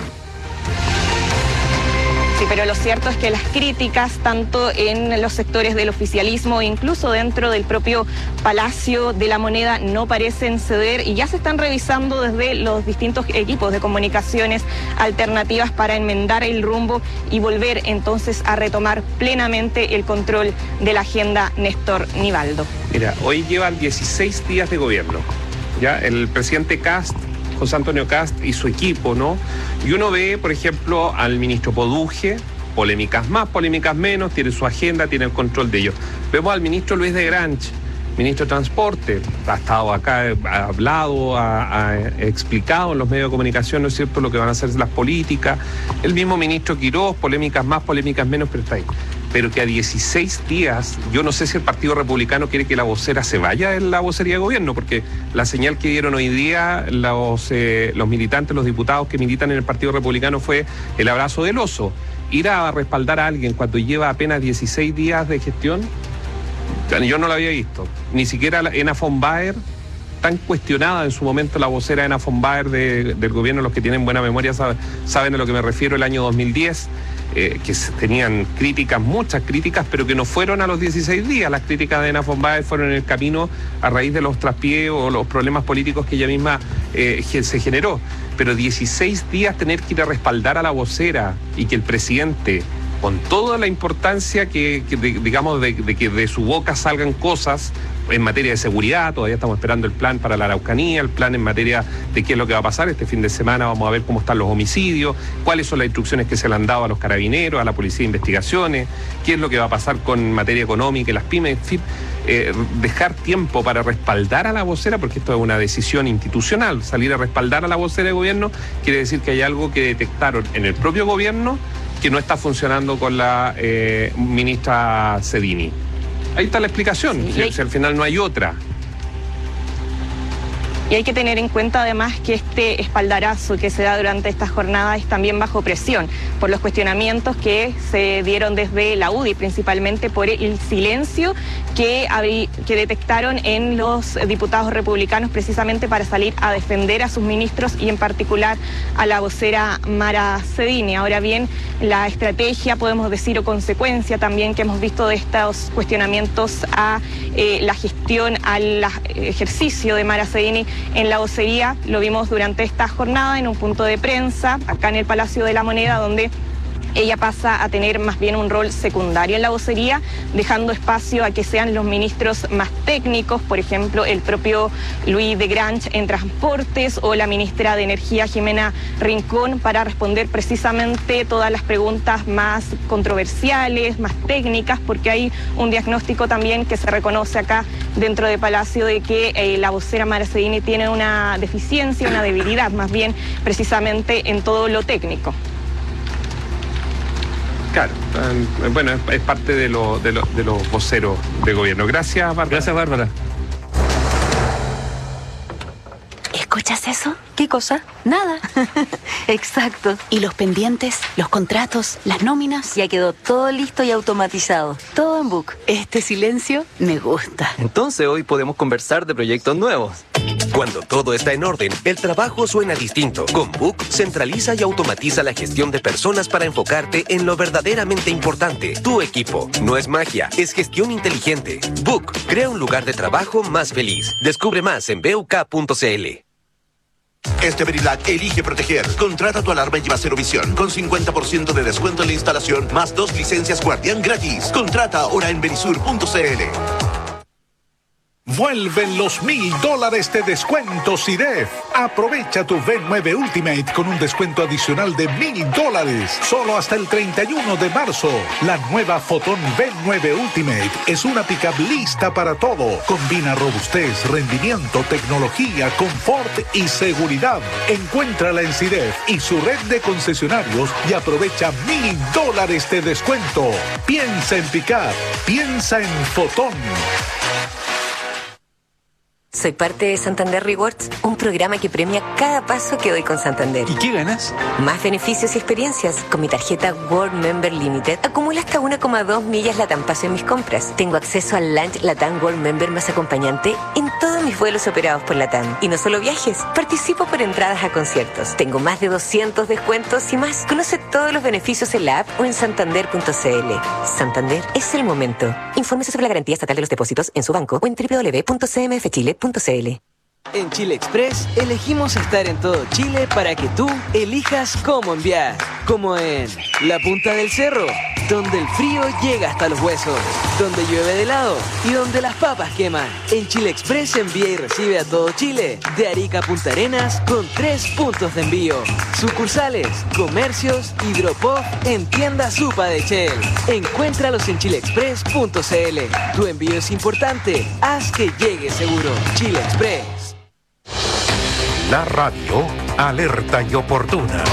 Sí, pero lo cierto es que las críticas, tanto en los sectores del oficialismo e incluso dentro del propio Palacio de la Moneda, no parecen ceder y ya se están revisando desde los distintos equipos de comunicaciones alternativas para enmendar el rumbo y volver entonces a retomar plenamente el control de la agenda Néstor Nivaldo. Mira, hoy llevan dieciséis días de gobierno. Ya el presidente Kast, José Antonio Kast y su equipo, ¿no? Y uno ve, por ejemplo, al ministro Poduje, polémicas más, polémicas menos, tiene su agenda, tiene el control de ello. Vemos al ministro Luis de Granch, ministro de Transporte, ha estado acá, ha hablado, ha, ha explicado en los medios de comunicación, ¿no es cierto?, lo que van a hacer las políticas. El mismo ministro Quiroz, polémicas más, polémicas menos, pero está ahí. Pero que a dieciséis días, yo no sé si el Partido Republicano quiere que la vocera se vaya en la vocería de gobierno, porque la señal que dieron hoy día los, eh, los militantes, los diputados que militan en el Partido Republicano fue el abrazo del oso. Ir a respaldar a alguien cuando lleva apenas dieciséis días de gestión, yo no lo había visto. Ni siquiera Ena von Baer, tan cuestionada en su momento la vocera Ena von Baer de, del gobierno, los que tienen buena memoria saben, saben a lo que me refiero, el año dos mil diez, eh, que tenían críticas, muchas críticas, pero que no fueron a los dieciséis días. Las críticas de Ena von Baer fueron en el camino a raíz de los traspiés o los problemas políticos que ella misma eh, se generó. Pero dieciséis días tener que ir a respaldar a la vocera y que el presidente con toda la importancia que, que de, digamos, de, de que de su boca salgan cosas en materia de seguridad. Todavía estamos esperando el plan para la Araucanía, el plan en materia de qué es lo que va a pasar. Este fin de semana vamos a ver cómo están los homicidios, cuáles son las instrucciones que se le han dado a los carabineros, a la Policía de Investigaciones, qué es lo que va a pasar con materia económica y las pymes, en fin. Eh, dejar tiempo para respaldar a la vocera, porque esto es una decisión institucional. Salir a respaldar a la vocera de gobierno quiere decir que hay algo que detectaron en el propio gobierno que no está funcionando con la eh, ministra Cedini. Ahí está la explicación, sí, si, si al final no hay otra. Y hay que tener en cuenta además que este espaldarazo que se da durante esta jornada es también bajo presión por los cuestionamientos que se dieron desde la U D I, principalmente por el silencio que, que detectaron en los diputados republicanos precisamente para salir a defender a sus ministros y en particular a la vocera Mara Cedini. Ahora bien, la estrategia, podemos decir, o consecuencia también que hemos visto de estos cuestionamientos a eh, la gestión, al ejercicio de Mara Cedini en la vocería, lo vimos durante esta jornada en un punto de prensa acá en el Palacio de la Moneda, donde ella pasa a tener más bien un rol secundario en la vocería, dejando espacio a que sean los ministros más técnicos, por ejemplo, el propio Luis de Grange en Transportes o la ministra de Energía, Jimena Rincón, para responder precisamente todas las preguntas más controversiales, más técnicas, porque hay un diagnóstico también que se reconoce acá dentro de Palacio de que eh, la vocera Mara Cedini tiene una deficiencia, una debilidad más bien precisamente en todo lo técnico. Claro, bueno, es, es parte de, lo, de, lo, de los voceros de gobierno. Gracias, Bárbara. Gracias, Bárbara. ¿Escuchas eso? ¿Qué cosa? Nada. Exacto. ¿Y los pendientes, los contratos, las nóminas? Ya quedó todo listo y automatizado. Todo en Book. Este silencio me gusta. Entonces hoy podemos conversar de proyectos nuevos. Cuando todo está en orden, el trabajo suena distinto. Con Book, centraliza y automatiza la gestión de personas para enfocarte en lo verdaderamente importante. Tu equipo. No es magia, es gestión inteligente. Book, crea un lugar de trabajo más feliz. Descubre más en B U K punto C L. Este Verilac elige proteger. Contrata tu alarma y lleva cero visión con cincuenta por ciento de descuento en la instalación más dos licencias Guardián gratis. Contrata ahora en verisur punto C L. Vuelven los mil dólares de descuento C I D E F. Aprovecha tu V nueve Ultimate con un descuento adicional de mil dólares. Solo hasta el treinta y uno de marzo. La nueva Fotón V nueve Ultimate es una pickup lista para todo. Combina robustez, rendimiento, tecnología, confort y seguridad. Encuéntrala en C I D E F y su red de concesionarios y aprovecha mil dólares de descuento. Piensa en pickup. Piensa en Fotón. Soy parte de Santander Rewards, un programa que premia cada paso que doy con Santander. ¿Y qué ganas? Más beneficios y experiencias. Con mi tarjeta World Member Limited acumulo hasta una coma dos millas Latam Paso en mis compras. Tengo acceso al Lunch Latam World Member más acompañante en todos mis vuelos operados por Latam. Y no solo viajes, participo por entradas a conciertos. Tengo más de doscientos descuentos y más. Conoce todos los beneficios en la app o en santander punto c l. Santander es el momento. Infórmese sobre la garantía estatal de los depósitos en su banco o en doble u doble u doble u punto c m f chile punto c l. En Chile Express elegimos estar en todo Chile para que tú elijas cómo enviar. Como en la punta del cerro, donde el frío llega hasta los huesos, donde llueve de helado y donde las papas queman. En Chile Express envía y recibe a todo Chile, de Arica a Punta Arenas, con tres puntos de envío. Sucursales, comercios, hidropop en tienda Supa de Shell. Encuéntralos en chile express punto c l. Tu envío es importante, haz que llegue seguro. Chile Express. La radio alerta y oportuna.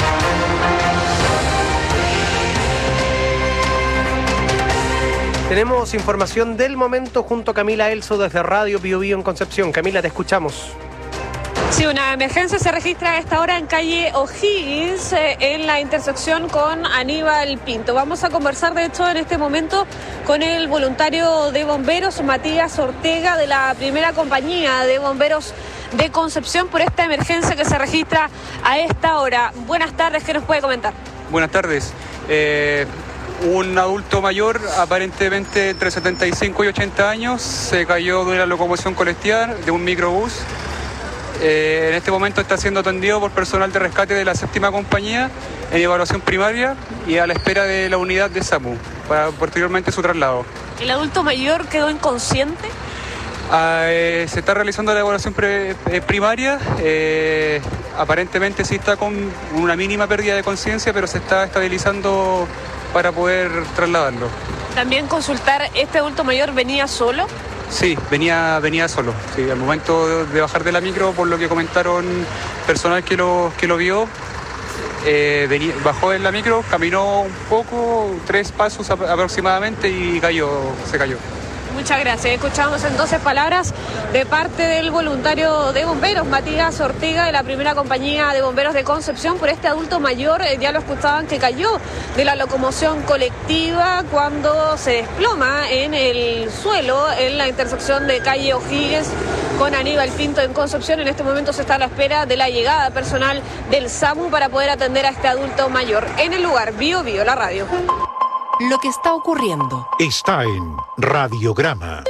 Tenemos información del momento junto a Camila Elso desde Radio Bio Bio en Concepción. Camila, te escuchamos. Sí, una emergencia se registra a esta hora en calle O'Higgins, eh, en la intersección con Aníbal Pinto. Vamos a conversar, de hecho, en este momento con el voluntario de bomberos, Matías Ortega, de la primera compañía de bomberos de Concepción, por esta emergencia que se registra a esta hora. Buenas tardes, ¿qué nos puede comentar? Buenas tardes. Eh, un adulto mayor, aparentemente entre setenta y cinco y ochenta años, se cayó de una locomoción colectiva, de un microbús. Eh, en este momento está siendo atendido por personal de rescate de la séptima compañía en evaluación primaria y a la espera de la unidad de SAMU para posteriormente su traslado. ¿El adulto mayor quedó inconsciente? Ah, eh, se está realizando la evaluación pre, eh, primaria, eh, aparentemente sí está con una mínima pérdida de conciencia, pero se está estabilizando para poder trasladarlo. ¿También consultar, este adulto mayor venía solo? Sí, venía, venía solo. Sí, al momento de bajar de la micro, por lo que comentaron personal que lo, que lo vio, eh, venía, bajó de la micro, caminó un poco, tres pasos aproximadamente y cayó, se cayó. Muchas gracias. Escuchamos entonces palabras de parte del voluntario de bomberos, Matías Ortiga, de la primera compañía de bomberos de Concepción, por este adulto mayor. Eh, ya lo escuchaban, que cayó de la locomoción colectiva cuando se desploma en el suelo en la intersección de calle O'Higgins con Aníbal Pinto en Concepción. En este momento se está a la espera de la llegada personal del SAMU para poder atender a este adulto mayor. En el lugar, Bio Bio, la radio. Lo que está ocurriendo está en Radiograma.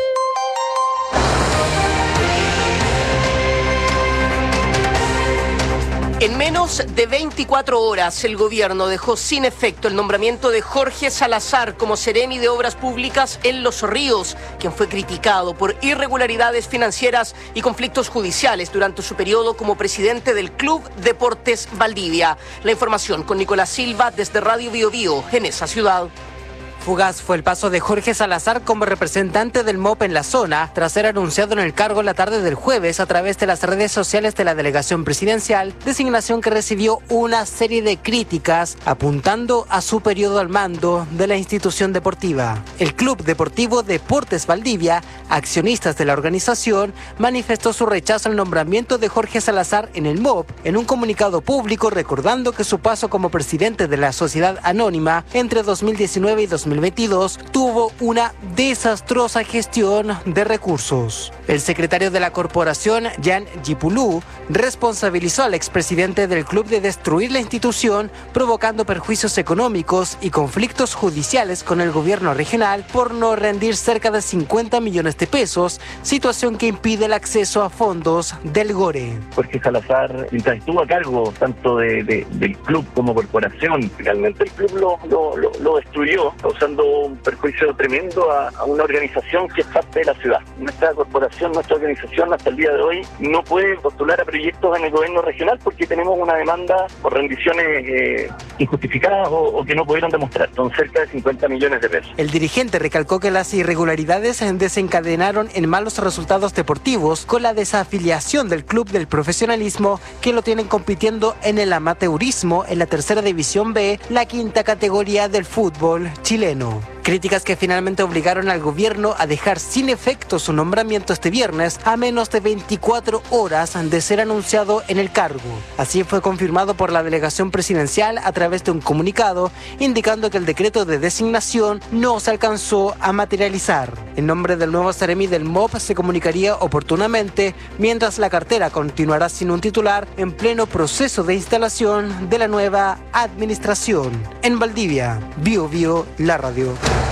En menos de veinticuatro horas, el gobierno dejó sin efecto el nombramiento de Jorge Salazar como seremi de Obras Públicas en Los Ríos, quien fue criticado por irregularidades financieras y conflictos judiciales durante su periodo como presidente del Club Deportes Valdivia. La información con Nicolás Silva desde Radio Bio Bio en esa ciudad. Fugaz fue el paso de Jorge Salazar como representante del M O P en la zona, tras ser anunciado en el cargo la tarde del jueves a través de las redes sociales de la delegación presidencial, designación que recibió una serie de críticas apuntando a su periodo al mando de la institución deportiva. El Club Deportivo Deportes Valdivia, accionistas de la organización, manifestó su rechazo al nombramiento de Jorge Salazar en el M O P en un comunicado público, recordando que su paso como presidente de la sociedad anónima entre dos mil diecinueve y dos mil veintidós tuvo una desastrosa gestión de recursos. El secretario de la corporación, Jan Gipulú, responsabilizó al expresidente del club de destruir la institución, provocando perjuicios económicos y conflictos judiciales con el gobierno regional por no rendir cerca de cincuenta millones de pesos, situación que impide el acceso a fondos del GORE. Jorge Salazar, mientras estuvo a cargo tanto de, de, del club como corporación, finalmente el club lo, lo, lo, lo destruyó, causando un perjuicio tremendo a, a una organización que es parte de la ciudad. Nuestra corporación, nuestra organización hasta el día de hoy no puede postular a proyectos en el gobierno regional porque tenemos una demanda por rendiciones eh, injustificadas o, o que no pudieron demostrar. Son cerca de cincuenta millones de pesos. El dirigente recalcó que las irregularidades desencadenaron en malos resultados deportivos con la desafiliación del club del profesionalismo, que lo tienen compitiendo en el amateurismo en la tercera división B, la quinta categoría del fútbol chileno. Críticas que finalmente obligaron al gobierno a dejar sin efecto su nombramiento este viernes a menos de veinticuatro horas de ser anunciado en el cargo. Así fue confirmado por la delegación presidencial a través de un comunicado indicando que el decreto de designación no se alcanzó a materializar. El nombre del nuevo seremi del M O P se comunicaría oportunamente, mientras la cartera continuará sin un titular en pleno proceso de instalación de la nueva administración. En Valdivia, Bio Bio, la radio.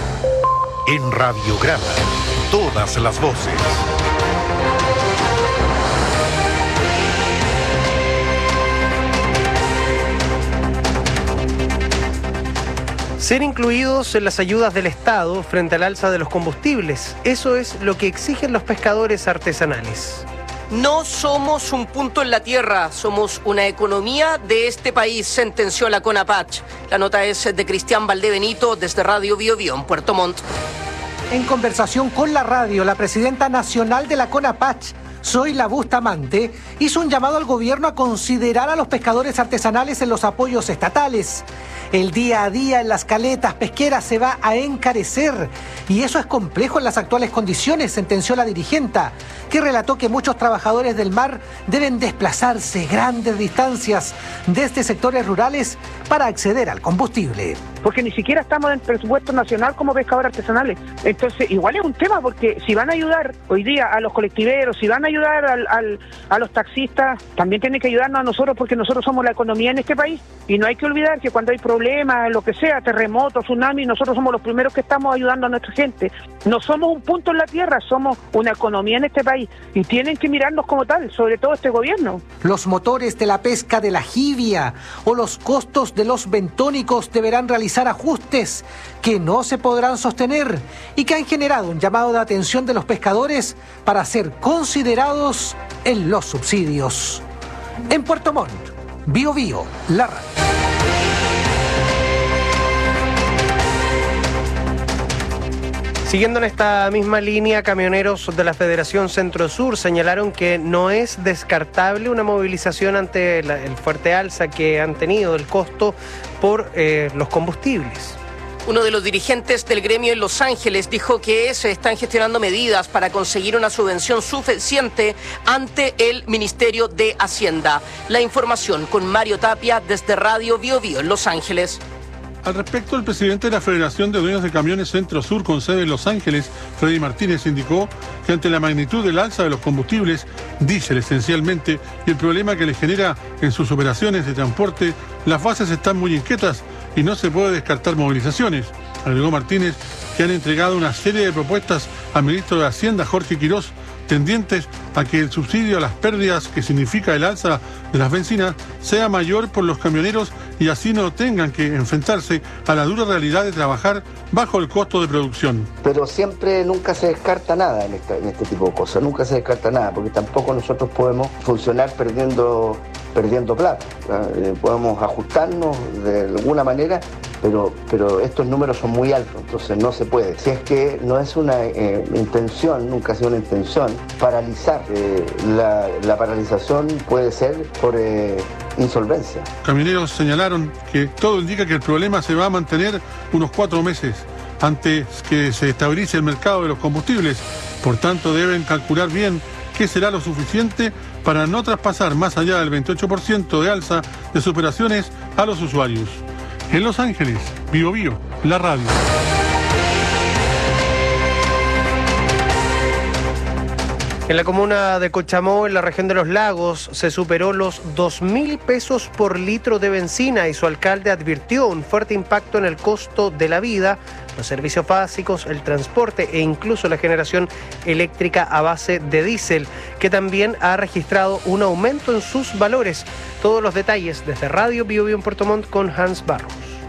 En Radiograma, todas las voces. Ser incluidos en las ayudas del Estado frente al alza de los combustibles. Eso es lo que exigen los pescadores artesanales. No somos un punto en la tierra, somos una economía de este país, sentenció la CONAPACH. La nota es de Cristian Valdebenito desde Radio Bio Bio en Puerto Montt. En conversación con la radio, la presidenta nacional de la CONAPACH, Zoila Bustamante, hizo un llamado al gobierno a considerar a los pescadores artesanales en los apoyos estatales. El día a día en las caletas pesqueras se va a encarecer y eso es complejo en las actuales condiciones, sentenció la dirigenta, que relató que muchos trabajadores del mar deben desplazarse grandes distancias desde sectores rurales para acceder al combustible. Porque ni siquiera estamos en el presupuesto nacional como pescadores artesanales. Entonces, igual es un tema, porque si van a ayudar hoy día a los colectiveros, si van a ayudar al, al, a los taxistas, también tienen que ayudarnos a nosotros porque nosotros somos la economía en este país y no hay que olvidar que cuando hay problemas, lo que sea, terremotos, tsunami, nosotros somos los primeros que estamos ayudando a nuestra gente. No somos un punto en la tierra, somos una economía en este país y tienen que mirarnos como tal, sobre todo este gobierno. Los motores de la pesca de la jibia o los costos de los bentónicos deberán realizar ajustes que no se podrán sostener y que han generado un llamado de atención de los pescadores para ser considerados en los subsidios. En Puerto Montt, Bío Bío, la radio. Siguiendo en esta misma línea, camioneros de la Federación Centro-Sur señalaron que no es descartable una movilización ante la, el fuerte alza que han tenido el costo por eh, los combustibles. Uno de los dirigentes del gremio en Los Ángeles dijo que se están gestionando medidas para conseguir una subvención suficiente ante el Ministerio de Hacienda. La información con Mario Tapia desde Radio Bío Bío en Los Ángeles. Al respecto, el presidente de la Federación de Dueños de Camiones Centro-Sur con sede en Los Ángeles, Freddy Martínez, indicó que ante la magnitud del alza de los combustibles, diésel esencialmente, y el problema que le genera en sus operaciones de transporte, las bases están muy inquietas y no se puede descartar movilizaciones. Agregó Martínez que han entregado una serie de propuestas al ministro de Hacienda, Jorge Quirós, tendientes a que el subsidio a las pérdidas que significa el alza de las bencinas sea mayor por los camioneros y así no tengan que enfrentarse a la dura realidad de trabajar bajo el costo de producción. Pero siempre nunca se descarta nada en, esta, en este tipo de cosas, nunca se descarta nada, porque tampoco nosotros podemos funcionar perdiendo, perdiendo plata. Eh, podemos ajustarnos de alguna manera, pero, pero estos números son muy altos, entonces no se puede. Si es que no es una eh, intención, nunca ha sido una intención, paralizar. Eh, la, la paralización puede ser por eh, insolvencia. Camioneros señalaron que todo indica que el problema se va a mantener unos cuatro meses antes que se estabilice el mercado de los combustibles. Por tanto, deben calcular bien qué será lo suficiente para no traspasar más allá del veintiocho por ciento de alza de sus operaciones a los usuarios. En Los Ángeles, Bío Bío, la radio. En la comuna de Cochamó, en la región de Los Lagos, se superó los dos mil pesos por litro de benzina y su alcalde advirtió un fuerte impacto en el costo de la vida, los servicios básicos, el transporte e incluso la generación eléctrica a base de diésel, que también ha registrado un aumento en sus valores. Todos los detalles desde Radio Bío Bío en Puerto Montt con Hans Barros.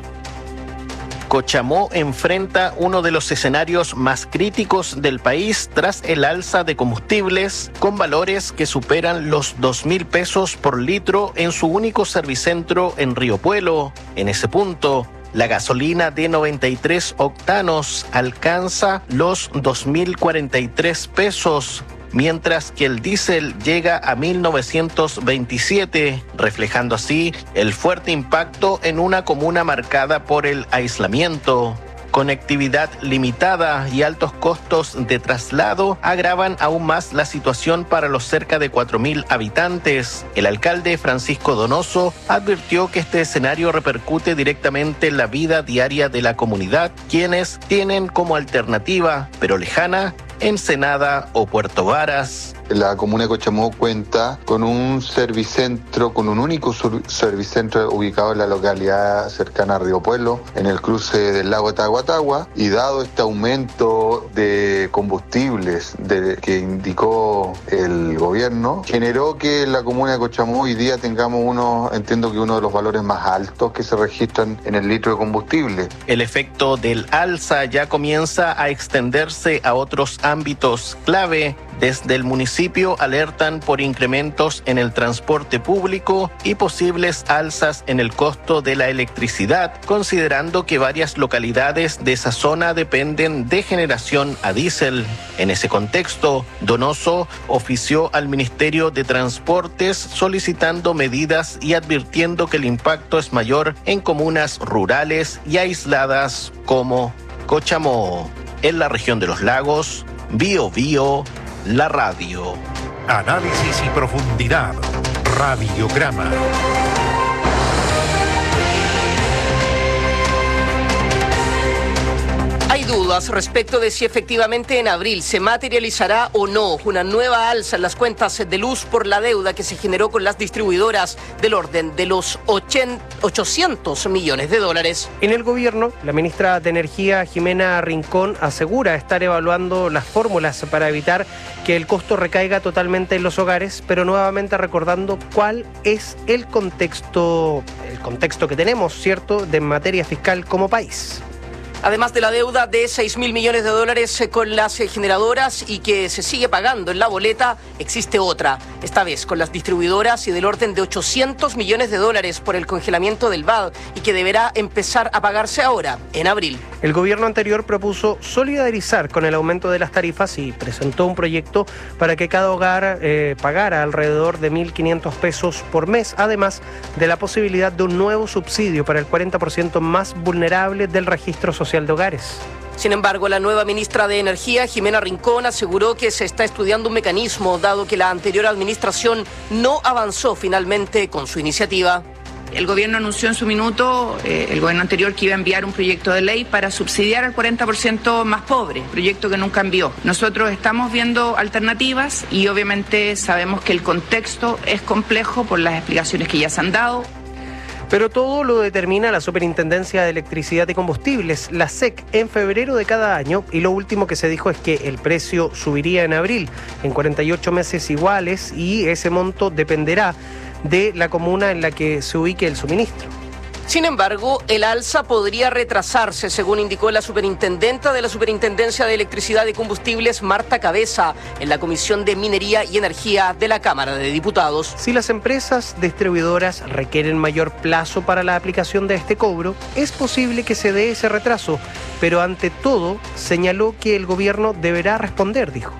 Cochamó enfrenta uno de los escenarios más críticos del país tras el alza de combustibles, con valores que superan los dos mil pesos por litro en su único servicentro en Río Puelo. En ese punto, la gasolina de noventa y tres octanos alcanza los dos mil cuarenta y tres pesos, mientras que el diésel llega a mil novecientos veintisiete, reflejando así el fuerte impacto en una comuna marcada por el aislamiento. Conectividad limitada y altos costos de traslado agravan aún más la situación para los cerca de cuatro mil habitantes. El alcalde Francisco Donoso advirtió que este escenario repercute directamente en la vida diaria de la comunidad, quienes tienen como alternativa, pero lejana, Ensenada o Puerto Varas. La comuna de Cochamó cuenta con un servicentro, con un único servicentro ubicado en la localidad cercana a Río Puelo, en el cruce del lago Tahuatahua, y dado este aumento de combustibles de, que indicó el gobierno, generó que en la comuna de Cochamó hoy día tengamos uno, entiendo que uno de los valores más altos que se registran en el litro de combustible. El efecto del alza ya comienza a extenderse a otros ámbitos clave. Desde el municipio alertan por incrementos en el transporte público y posibles alzas en el costo de la electricidad, considerando que varias localidades de esa zona dependen de generación a diésel. En ese contexto, Donoso ofició al Ministerio de Transportes solicitando medidas y advirtiendo que el impacto es mayor en comunas rurales y aisladas como Cochamó. En la región de Los Lagos, Bío Bío, la radio. Análisis y profundidad. Radiograma. Hay dudas dudas respecto de si efectivamente en abril se materializará o no una nueva alza en las cuentas de luz por la deuda que se generó con las distribuidoras del orden de los ochocientos millones de dólares. En el gobierno, la ministra de Energía, Jimena Rincón, asegura estar evaluando las fórmulas para evitar que el costo recaiga totalmente en los hogares, pero nuevamente recordando cuál es el contexto, el contexto que tenemos, ¿cierto?, de materia fiscal como país. Además de la deuda de seis mil millones de dólares con las generadoras y que se sigue pagando en la boleta, existe otra, esta vez con las distribuidoras y del orden de ochocientos millones de dólares por el congelamiento del V A D y que deberá empezar a pagarse ahora, en abril. El gobierno anterior propuso solidarizar con el aumento de las tarifas y presentó un proyecto para que cada hogar eh, pagara alrededor de mil quinientos pesos por mes, además de la posibilidad de un nuevo subsidio para el cuarenta por ciento más vulnerable del registro social de hogares. Sin embargo, la nueva ministra de Energía, Jimena Rincón, aseguró que se está estudiando un mecanismo, dado que la anterior administración no avanzó finalmente con su iniciativa. El gobierno anunció en su minuto, eh, el gobierno anterior, que iba a enviar un proyecto de ley para subsidiar al cuarenta por ciento más pobre, proyecto que nunca envió. Nosotros estamos viendo alternativas y obviamente sabemos que el contexto es complejo por las explicaciones que ya se han dado. Pero todo lo determina la Superintendencia de Electricidad y Combustibles, la S E C, en febrero de cada año, y lo último que se dijo es que el precio subiría en abril, en cuarenta y ocho meses iguales, y ese monto dependerá de la comuna en la que se ubique el suministro. Sin embargo, el alza podría retrasarse, según indicó la superintendenta de la Superintendencia de Electricidad y Combustibles, Marta Cabeza, en la Comisión de Minería y Energía de la Cámara de Diputados. Si las empresas distribuidoras requieren mayor plazo para la aplicación de este cobro, es posible que se dé ese retraso, pero ante todo señaló que el gobierno deberá responder, dijo.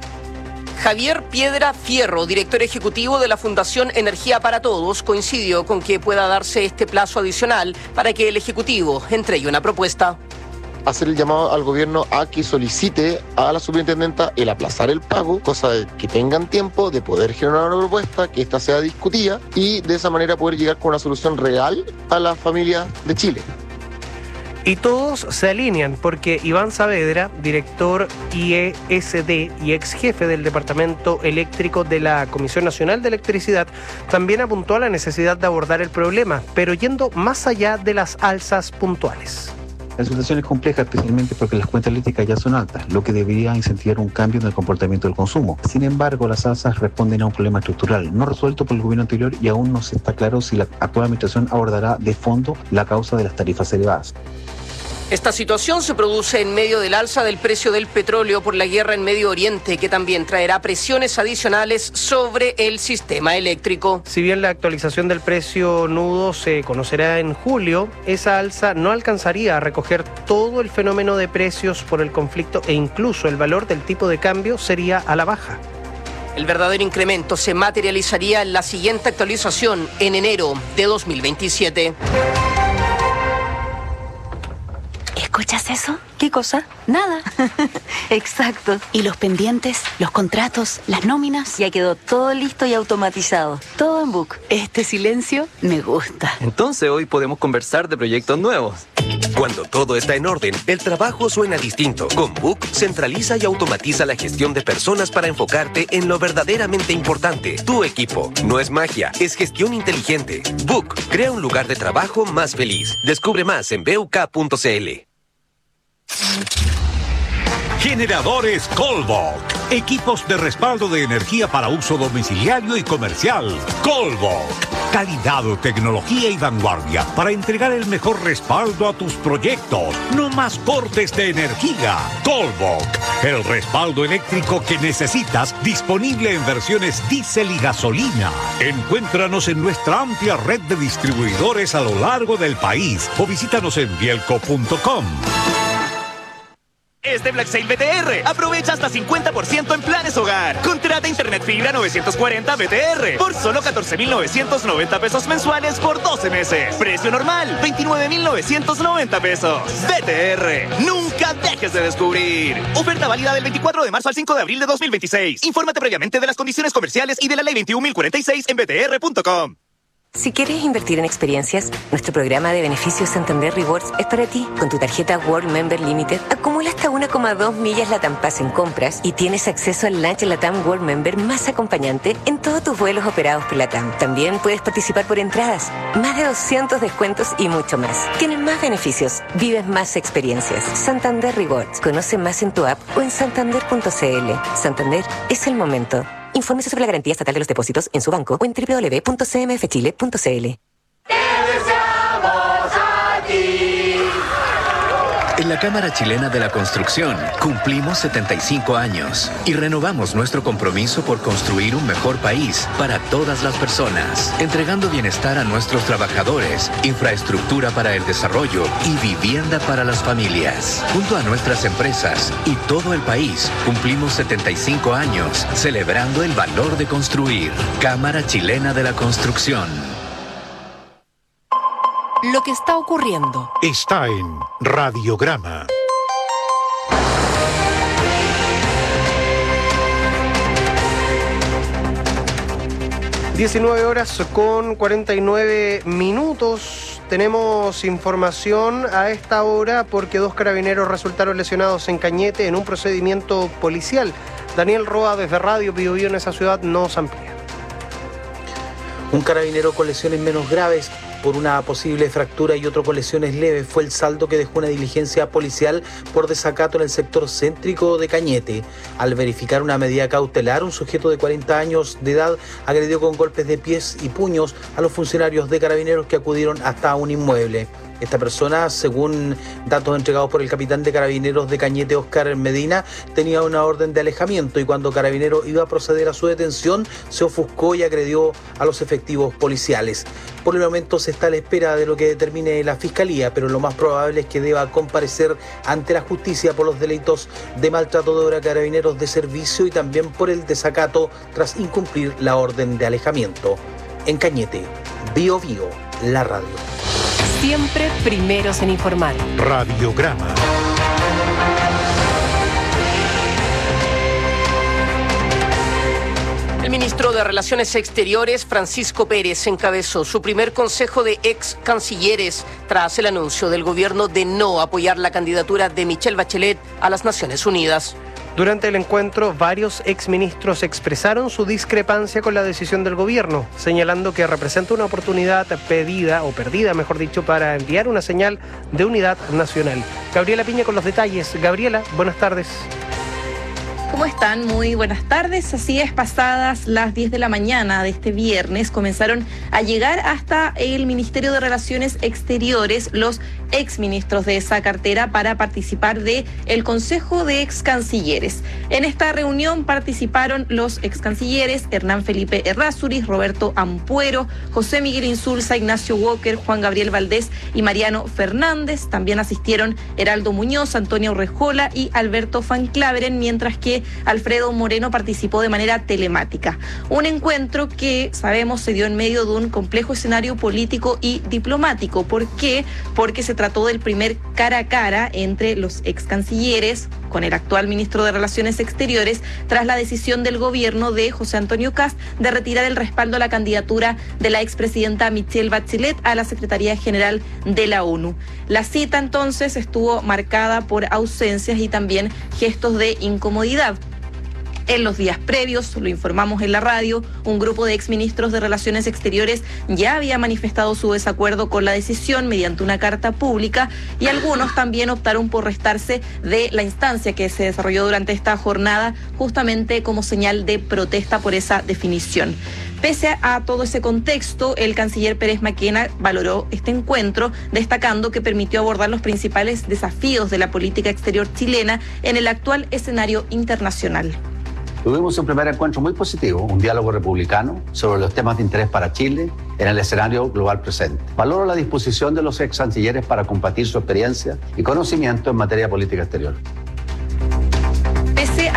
Javier Piedra Fierro, director ejecutivo de la Fundación Energía para Todos, coincidió con que pueda darse este plazo adicional para que el Ejecutivo entregue una propuesta. Hacer el llamado al gobierno a que solicite a la superintendenta el aplazar el pago, cosa de que tengan tiempo de poder generar una propuesta, que ésta sea discutida y de esa manera poder llegar con una solución real a las familias de Chile. Y todos se alinean porque Iván Saavedra, director I E S D y ex jefe del Departamento Eléctrico de la Comisión Nacional de Electricidad, también apuntó a la necesidad de abordar el problema, pero yendo más allá de las alzas puntuales. La situación es compleja, especialmente porque las cuentas eléctricas ya son altas, lo que debería incentivar un cambio en el comportamiento del consumo. Sin embargo, las alzas responden a un problema estructural, no resuelto por el gobierno anterior, y aún no se está claro si la actual administración abordará de fondo la causa de las tarifas elevadas. Esta situación se produce en medio del alza del precio del petróleo por la guerra en Medio Oriente, que también traerá presiones adicionales sobre el sistema eléctrico. Si bien la actualización del precio nudo se conocerá en julio, esa alza no alcanzaría a recoger todo el fenómeno de precios por el conflicto e incluso el valor del tipo de cambio sería a la baja. El verdadero incremento se materializaría en la siguiente actualización en enero de dos mil veintisiete. ¿Escuchas eso? ¿Qué cosa? Nada. Exacto. ¿Y los pendientes, los contratos, las nóminas? Ya quedó todo listo y automatizado. Todo en Book. Este silencio me gusta. Entonces hoy podemos conversar de proyectos nuevos. Cuando todo está en orden, el trabajo suena distinto. Con Book, centraliza y automatiza la gestión de personas para enfocarte en lo verdaderamente importante, tu equipo. No es magia, es gestión inteligente. Book, crea un lugar de trabajo más feliz. Descubre más en B U K punto C L. Generadores Colbok. Equipos de respaldo de energía para uso domiciliario y comercial. Colbok. Calidad, tecnología y vanguardia para entregar el mejor respaldo a tus proyectos. No más cortes de energía. Colbok. El respaldo eléctrico que necesitas, disponible en versiones diésel y gasolina. Encuéntranos en nuestra amplia red de distribuidores a lo largo del país o visítanos en bielco punto com. Este Black Sale B T R. Aprovecha hasta cincuenta por ciento en planes hogar. Contrata internet fibra novecientos cuarenta B T R por solo catorce mil novecientos noventa pesos mensuales por doce meses. Precio normal, veintinueve mil novecientos noventa pesos. B T R. Nunca dejes de descubrir. Oferta válida del veinticuatro de marzo al cinco de abril de dos mil veintiséis. Infórmate previamente de las condiciones comerciales y de la ley veintiún mil cuarenta y seis en b t r punto com. Si quieres invertir en experiencias, nuestro programa de beneficios Santander Rewards es para ti. Con tu tarjeta World Member Limited, acumula hasta uno coma dos millas Latam Pass en compras y tienes acceso al lunch Latam World Member más acompañante en todos tus vuelos operados por Latam. También puedes participar por entradas, más de doscientos descuentos y mucho más. Tienes más beneficios, vives más experiencias. Santander Rewards. Conoce más en tu app o en santander punto c l. Santander es el momento. Infórmese sobre la garantía estatal de los depósitos en su banco o en doble u doble u doble u punto c m f chile punto c l. En la Cámara Chilena de la Construcción cumplimos setenta y cinco años y renovamos nuestro compromiso por construir un mejor país para todas las personas, entregando bienestar a nuestros trabajadores, infraestructura para el desarrollo y vivienda para las familias. Junto a nuestras empresas y todo el país, cumplimos setenta y cinco años celebrando el valor de construir. Cámara Chilena de la Construcción. Lo que está ocurriendo. Está en Radiograma. diecinueve horas con cuarenta y nueve minutos. Tenemos información a esta hora porque dos carabineros resultaron lesionados en Cañete en un procedimiento policial. Daniel Roa desde Radio Bio Bio en esa ciudad nos amplía. Un carabinero con lesiones menos graves por una posible fractura y otro con lesiones leves fue el saldo que dejó una diligencia policial por desacato en el sector céntrico de Cañete. Al verificar una medida cautelar, un sujeto de cuarenta años de edad agredió con golpes de pies y puños a los funcionarios de carabineros que acudieron hasta un inmueble. Esta persona, según datos entregados por el capitán de carabineros de Cañete, Oscar Medina, tenía una orden de alejamiento y cuando Carabinero iba a proceder a su detención, se ofuscó y agredió a los efectivos policiales. Por el momento se está a la espera de lo que determine la Fiscalía, pero lo más probable es que deba comparecer ante la justicia por los delitos de maltrato de obra a carabineros de servicio y también por el desacato tras incumplir la orden de alejamiento. En Cañete, Bio Bio, la radio. Siempre primeros en informar. Radiograma. El ministro de Relaciones Exteriores, Francisco Pérez, encabezó su primer consejo de ex cancilleres tras el anuncio del gobierno de no apoyar la candidatura de Michelle Bachelet a las Naciones Unidas. Durante el encuentro, varios exministros expresaron su discrepancia con la decisión del gobierno, señalando que representa una oportunidad pedida, o perdida, mejor dicho, para enviar una señal de unidad nacional. Gabriela Piña con los detalles. Gabriela, buenas tardes. ¿Cómo están? Muy buenas tardes. Así es, pasadas las diez de la mañana de este viernes comenzaron a llegar hasta el Ministerio de Relaciones Exteriores los exministros de esa cartera para participar de el Consejo de Ex Cancilleres. En esta reunión participaron los ex cancilleres Hernán Felipe Errázuriz, Roberto Ampuero, José Miguel Insulza, Ignacio Walker, Juan Gabriel Valdés y Mariano Fernández. También asistieron Heraldo Muñoz, Antonio Urrejola y Alberto Van Claveren, mientras que Alfredo Moreno participó de manera telemática. Un encuentro que sabemos se dio en medio de un complejo escenario político y diplomático. ¿Por qué? Porque se trató del primer cara a cara entre los ex cancilleres con el actual ministro de Relaciones Exteriores tras la decisión del gobierno de José Antonio Kast de retirar el respaldo a la candidatura de la expresidenta Michelle Bachelet a la Secretaría General de la ONU. La cita entonces estuvo marcada por ausencias y también gestos de incomodidad. En los días previos, lo informamos en la radio, un grupo de exministros de Relaciones Exteriores ya había manifestado su desacuerdo con la decisión mediante una carta pública y algunos también optaron por restarse de la instancia que se desarrolló durante esta jornada justamente como señal de protesta por esa definición. Pese a todo ese contexto, el canciller Pérez Maquena valoró este encuentro, destacando que permitió abordar los principales desafíos de la política exterior chilena en el actual escenario internacional. Tuvimos un primer encuentro muy positivo, un diálogo republicano sobre los temas de interés para Chile en el escenario global presente. Valoro la disposición de los ex cancilleres para compartir su experiencia y conocimiento en materia de política exterior. Pese a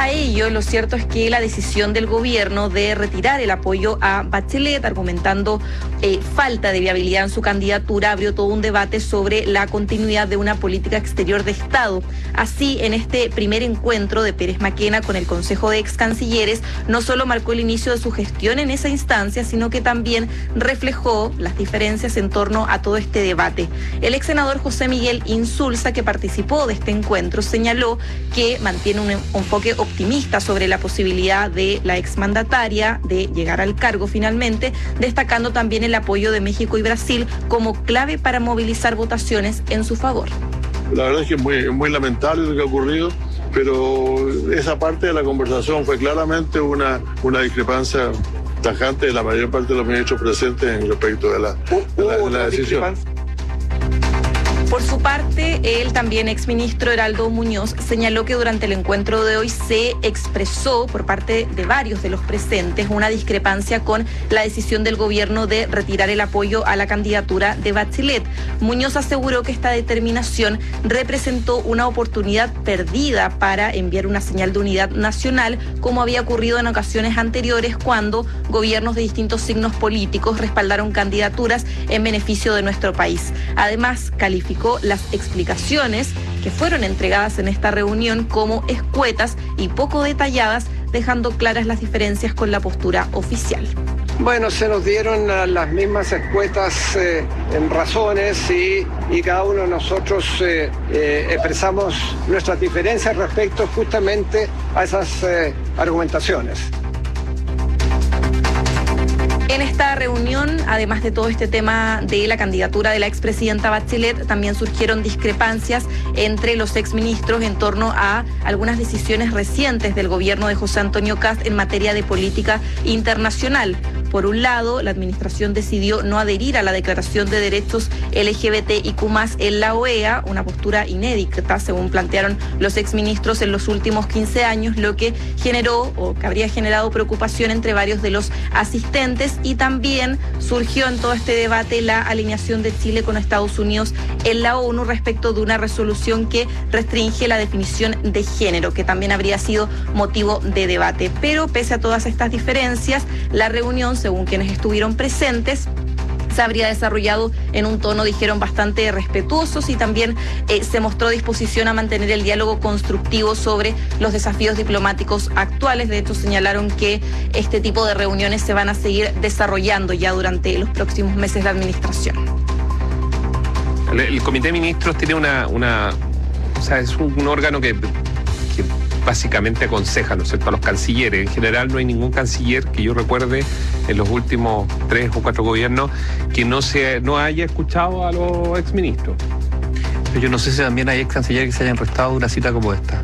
a ello, lo cierto es que la decisión del gobierno de retirar el apoyo a Bachelet, argumentando eh, falta de viabilidad en su candidatura, abrió todo un debate sobre la continuidad de una política exterior de Estado. Así, en este primer encuentro de Pérez Maquena con el Consejo de Ex Cancilleres, no solo marcó el inicio de su gestión en esa instancia, sino que también reflejó las diferencias en torno a todo este debate. El ex senador José Miguel Insulza, que participó de este encuentro, señaló que mantiene un enfoque optimista sobre la posibilidad de la exmandataria de llegar al cargo finalmente, destacando también el apoyo de México y Brasil como clave para movilizar votaciones en su favor. La verdad es que es muy, muy lamentable lo que ha ocurrido, pero esa parte de la conversación fue claramente una, una discrepancia tajante de la mayor parte de los ministros presentes en respecto de la, de la, de la decisión. Por su parte, el también exministro Heraldo Muñoz señaló que durante el encuentro de hoy se expresó por parte de varios de los presentes una discrepancia con la decisión del gobierno de retirar el apoyo a la candidatura de Bachelet. Muñoz aseguró que esta determinación representó una oportunidad perdida para enviar una señal de unidad nacional, como había ocurrido en ocasiones anteriores cuando gobiernos de distintos signos políticos respaldaron candidaturas en beneficio de nuestro país. Además, calificó las explicaciones que fueron entregadas en esta reunión como escuetas y poco detalladas, dejando claras las diferencias con la postura oficial. Bueno, se nos dieron uh, las mismas escuetas eh, en razones y, y cada uno de nosotros eh, eh, expresamos nuestras diferencias respecto justamente a esas eh, argumentaciones. En esta reunión, además de todo este tema de la candidatura de la expresidenta Bachelet, también surgieron discrepancias entre los exministros en torno a algunas decisiones recientes del gobierno de José Antonio Kast en materia de política internacional. Por un lado, la administración decidió no adherir a la Declaración de Derechos L G B T I Q más, en la O E A, una postura inédita, según plantearon los exministros en los últimos quince años, lo que generó o que habría generado preocupación entre varios de los asistentes, y también surgió en todo este debate la alineación de Chile con Estados Unidos en la ONU respecto de una resolución que restringe la definición de género, que también habría sido motivo de debate. Pero pese a todas estas diferencias, la reunión, según quienes estuvieron presentes, se habría desarrollado en un tono, dijeron, bastante respetuosos, y también eh, se mostró disposición a mantener el diálogo constructivo sobre los desafíos diplomáticos actuales. De hecho, señalaron que este tipo de reuniones se van a seguir desarrollando ya durante los próximos meses de administración. El, el Comité de Ministros tiene una, una o sea, es un, un órgano que, que básicamente aconseja, ¿no es cierto?, a los cancilleres. En general no hay ningún canciller que yo recuerde en los últimos tres o cuatro gobiernos que no se no haya escuchado a los exministros. Pero yo no sé si también hay ex cancilleres que se hayan restado una cita como esta.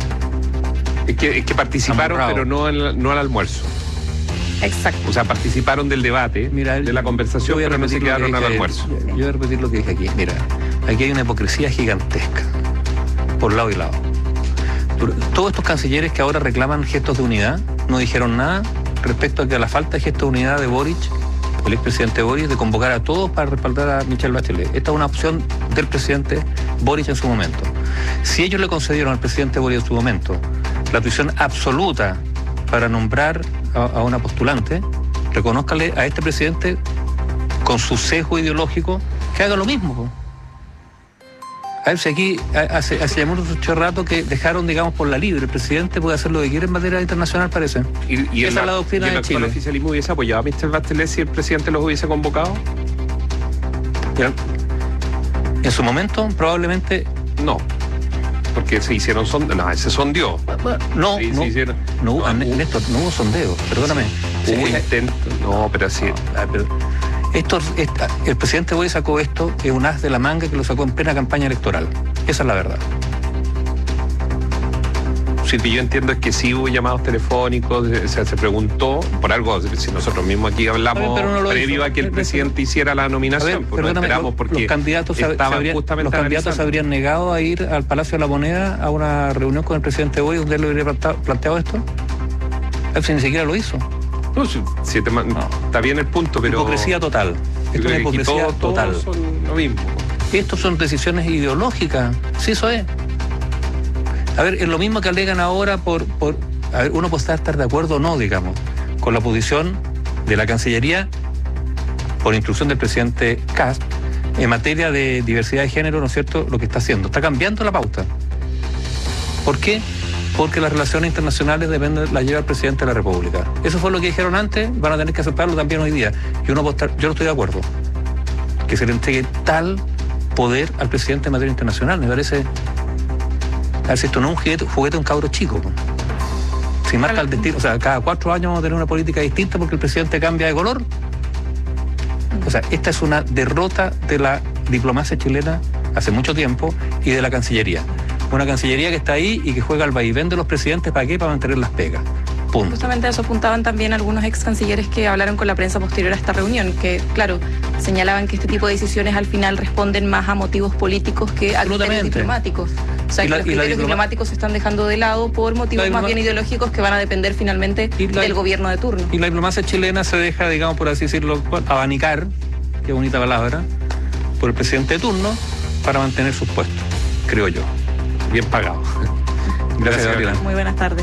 Es que, es que participaron, pero no al, no al almuerzo. Exacto. O sea, participaron del debate, Mira, de la conversación, pero no se quedaron al almuerzo. Yo voy a repetir lo que dije aquí. Mira, aquí hay una hipocresía gigantesca, por lado y lado. Todos estos cancilleres que ahora reclaman gestos de unidad no dijeron nada respecto a que a la falta de gesto de unidad de Boric, el expresidente Boric, de convocar a todos para respaldar a Michelle Bachelet. Esta es una opción del presidente Boric en su momento. Si ellos le concedieron al presidente Boric en su momento la tuición absoluta para nombrar a, a una postulante, reconózcale a este presidente con su sesgo ideológico que haga lo mismo. A ver, si aquí hace, hace mucho rato que dejaron, digamos, por la libre. El presidente puede hacer lo que quiere en materia internacional, parece. ¿Y, y esa es la doctrina y el de actual Chile? Oficialismo hubiese apoyado a mister Bachelet si el presidente los hubiese convocado? Pero, en su momento, probablemente no. Porque se hicieron sondeos. No, se sondeó. No, sí, no, se hicieron, no, hubo, no, Néstor, no hubo sondeo, perdóname. Sí, hubo intento. No, pero sí. No, pero esto, esta, el presidente Boric sacó esto, es un as de la manga que lo sacó en plena campaña electoral. Esa es la verdad. Sí, que yo entiendo es que sí hubo llamados telefónicos, se, se preguntó, por algo, si nosotros mismos aquí hablamos ver, no previo hizo, a que el presidente hiciera la nominación, pues no esperamos porque los candidatos, se, se habrían, los candidatos se habrían negado a ir al Palacio de la Moneda a una reunión con el presidente Boric donde él le hubiera planteado, planteado esto. Él ni siquiera lo hizo. No, si, si te, no. Está bien el punto, pero... Hipocresía total. Esto es una hipocresía todo, total. Todos son lo mismo. Estos son decisiones ideológicas. Sí, eso es. A ver, es lo mismo que alegan ahora por... por a ver, uno puede estar de acuerdo o no, digamos, con la posición de la Cancillería, por instrucción del presidente Kast, en materia de diversidad de género, ¿no es cierto?, lo que está haciendo. Está cambiando la pauta. ¿Por qué? Porque las relaciones internacionales dependen, las lleva el presidente de la República. Eso fue lo que dijeron antes, van a tener que aceptarlo también hoy día. Yo no, puedo estar, yo no estoy de acuerdo que se le entregue tal poder al presidente en materia internacional. Me parece... A ver si esto no es un juguete, juguete de un cabro chico. Si marca el destino, o sea, cada cuatro años vamos a tener una política distinta porque el presidente cambia de color. O sea, esta es una derrota de la diplomacia chilena hace mucho tiempo y de la Cancillería. Una Cancillería que está ahí y que juega al vaivén de los presidentes, ¿para qué? Para mantener las pegas. Punto. Justamente a eso apuntaban también algunos ex cancilleres que hablaron con la prensa posterior a esta reunión, que, claro, señalaban que este tipo de decisiones al final responden más a motivos políticos que a criterios diplomáticos. O sea, que la, los criterios diploma... diplomáticos se están dejando de lado por motivos diploma... más bien ideológicos que van a depender finalmente la... del gobierno de turno. Y la diplomacia chilena se deja, digamos, por así decirlo, abanicar, qué bonita palabra, por el presidente de turno para mantener sus puestos, creo yo. Bien pagado. Gracias, Gabriela. Muy buenas tardes.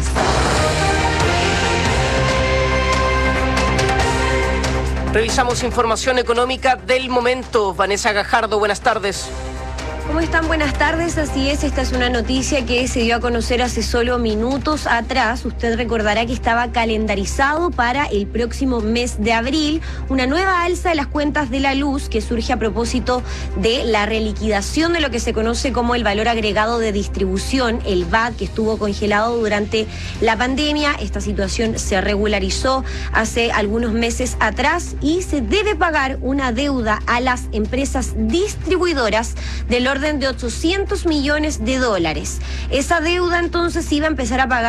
Revisamos información económica del momento. Vanessa Gajardo, buenas tardes. ¿Cómo están? Buenas tardes. Así es, esta es una noticia que se dio a conocer hace solo minutos atrás. Usted recordará que estaba calendarizado para el próximo mes de abril una nueva alza de las cuentas de la luz que surge a propósito de la reliquidación de lo que se conoce como el valor agregado de distribución, el V A T, que estuvo congelado durante la pandemia. Esta situación se regularizó hace algunos meses atrás y se debe pagar una deuda a las empresas distribuidoras del orden de ochocientos millones de dólares. Esa deuda entonces iba a empezar a pagar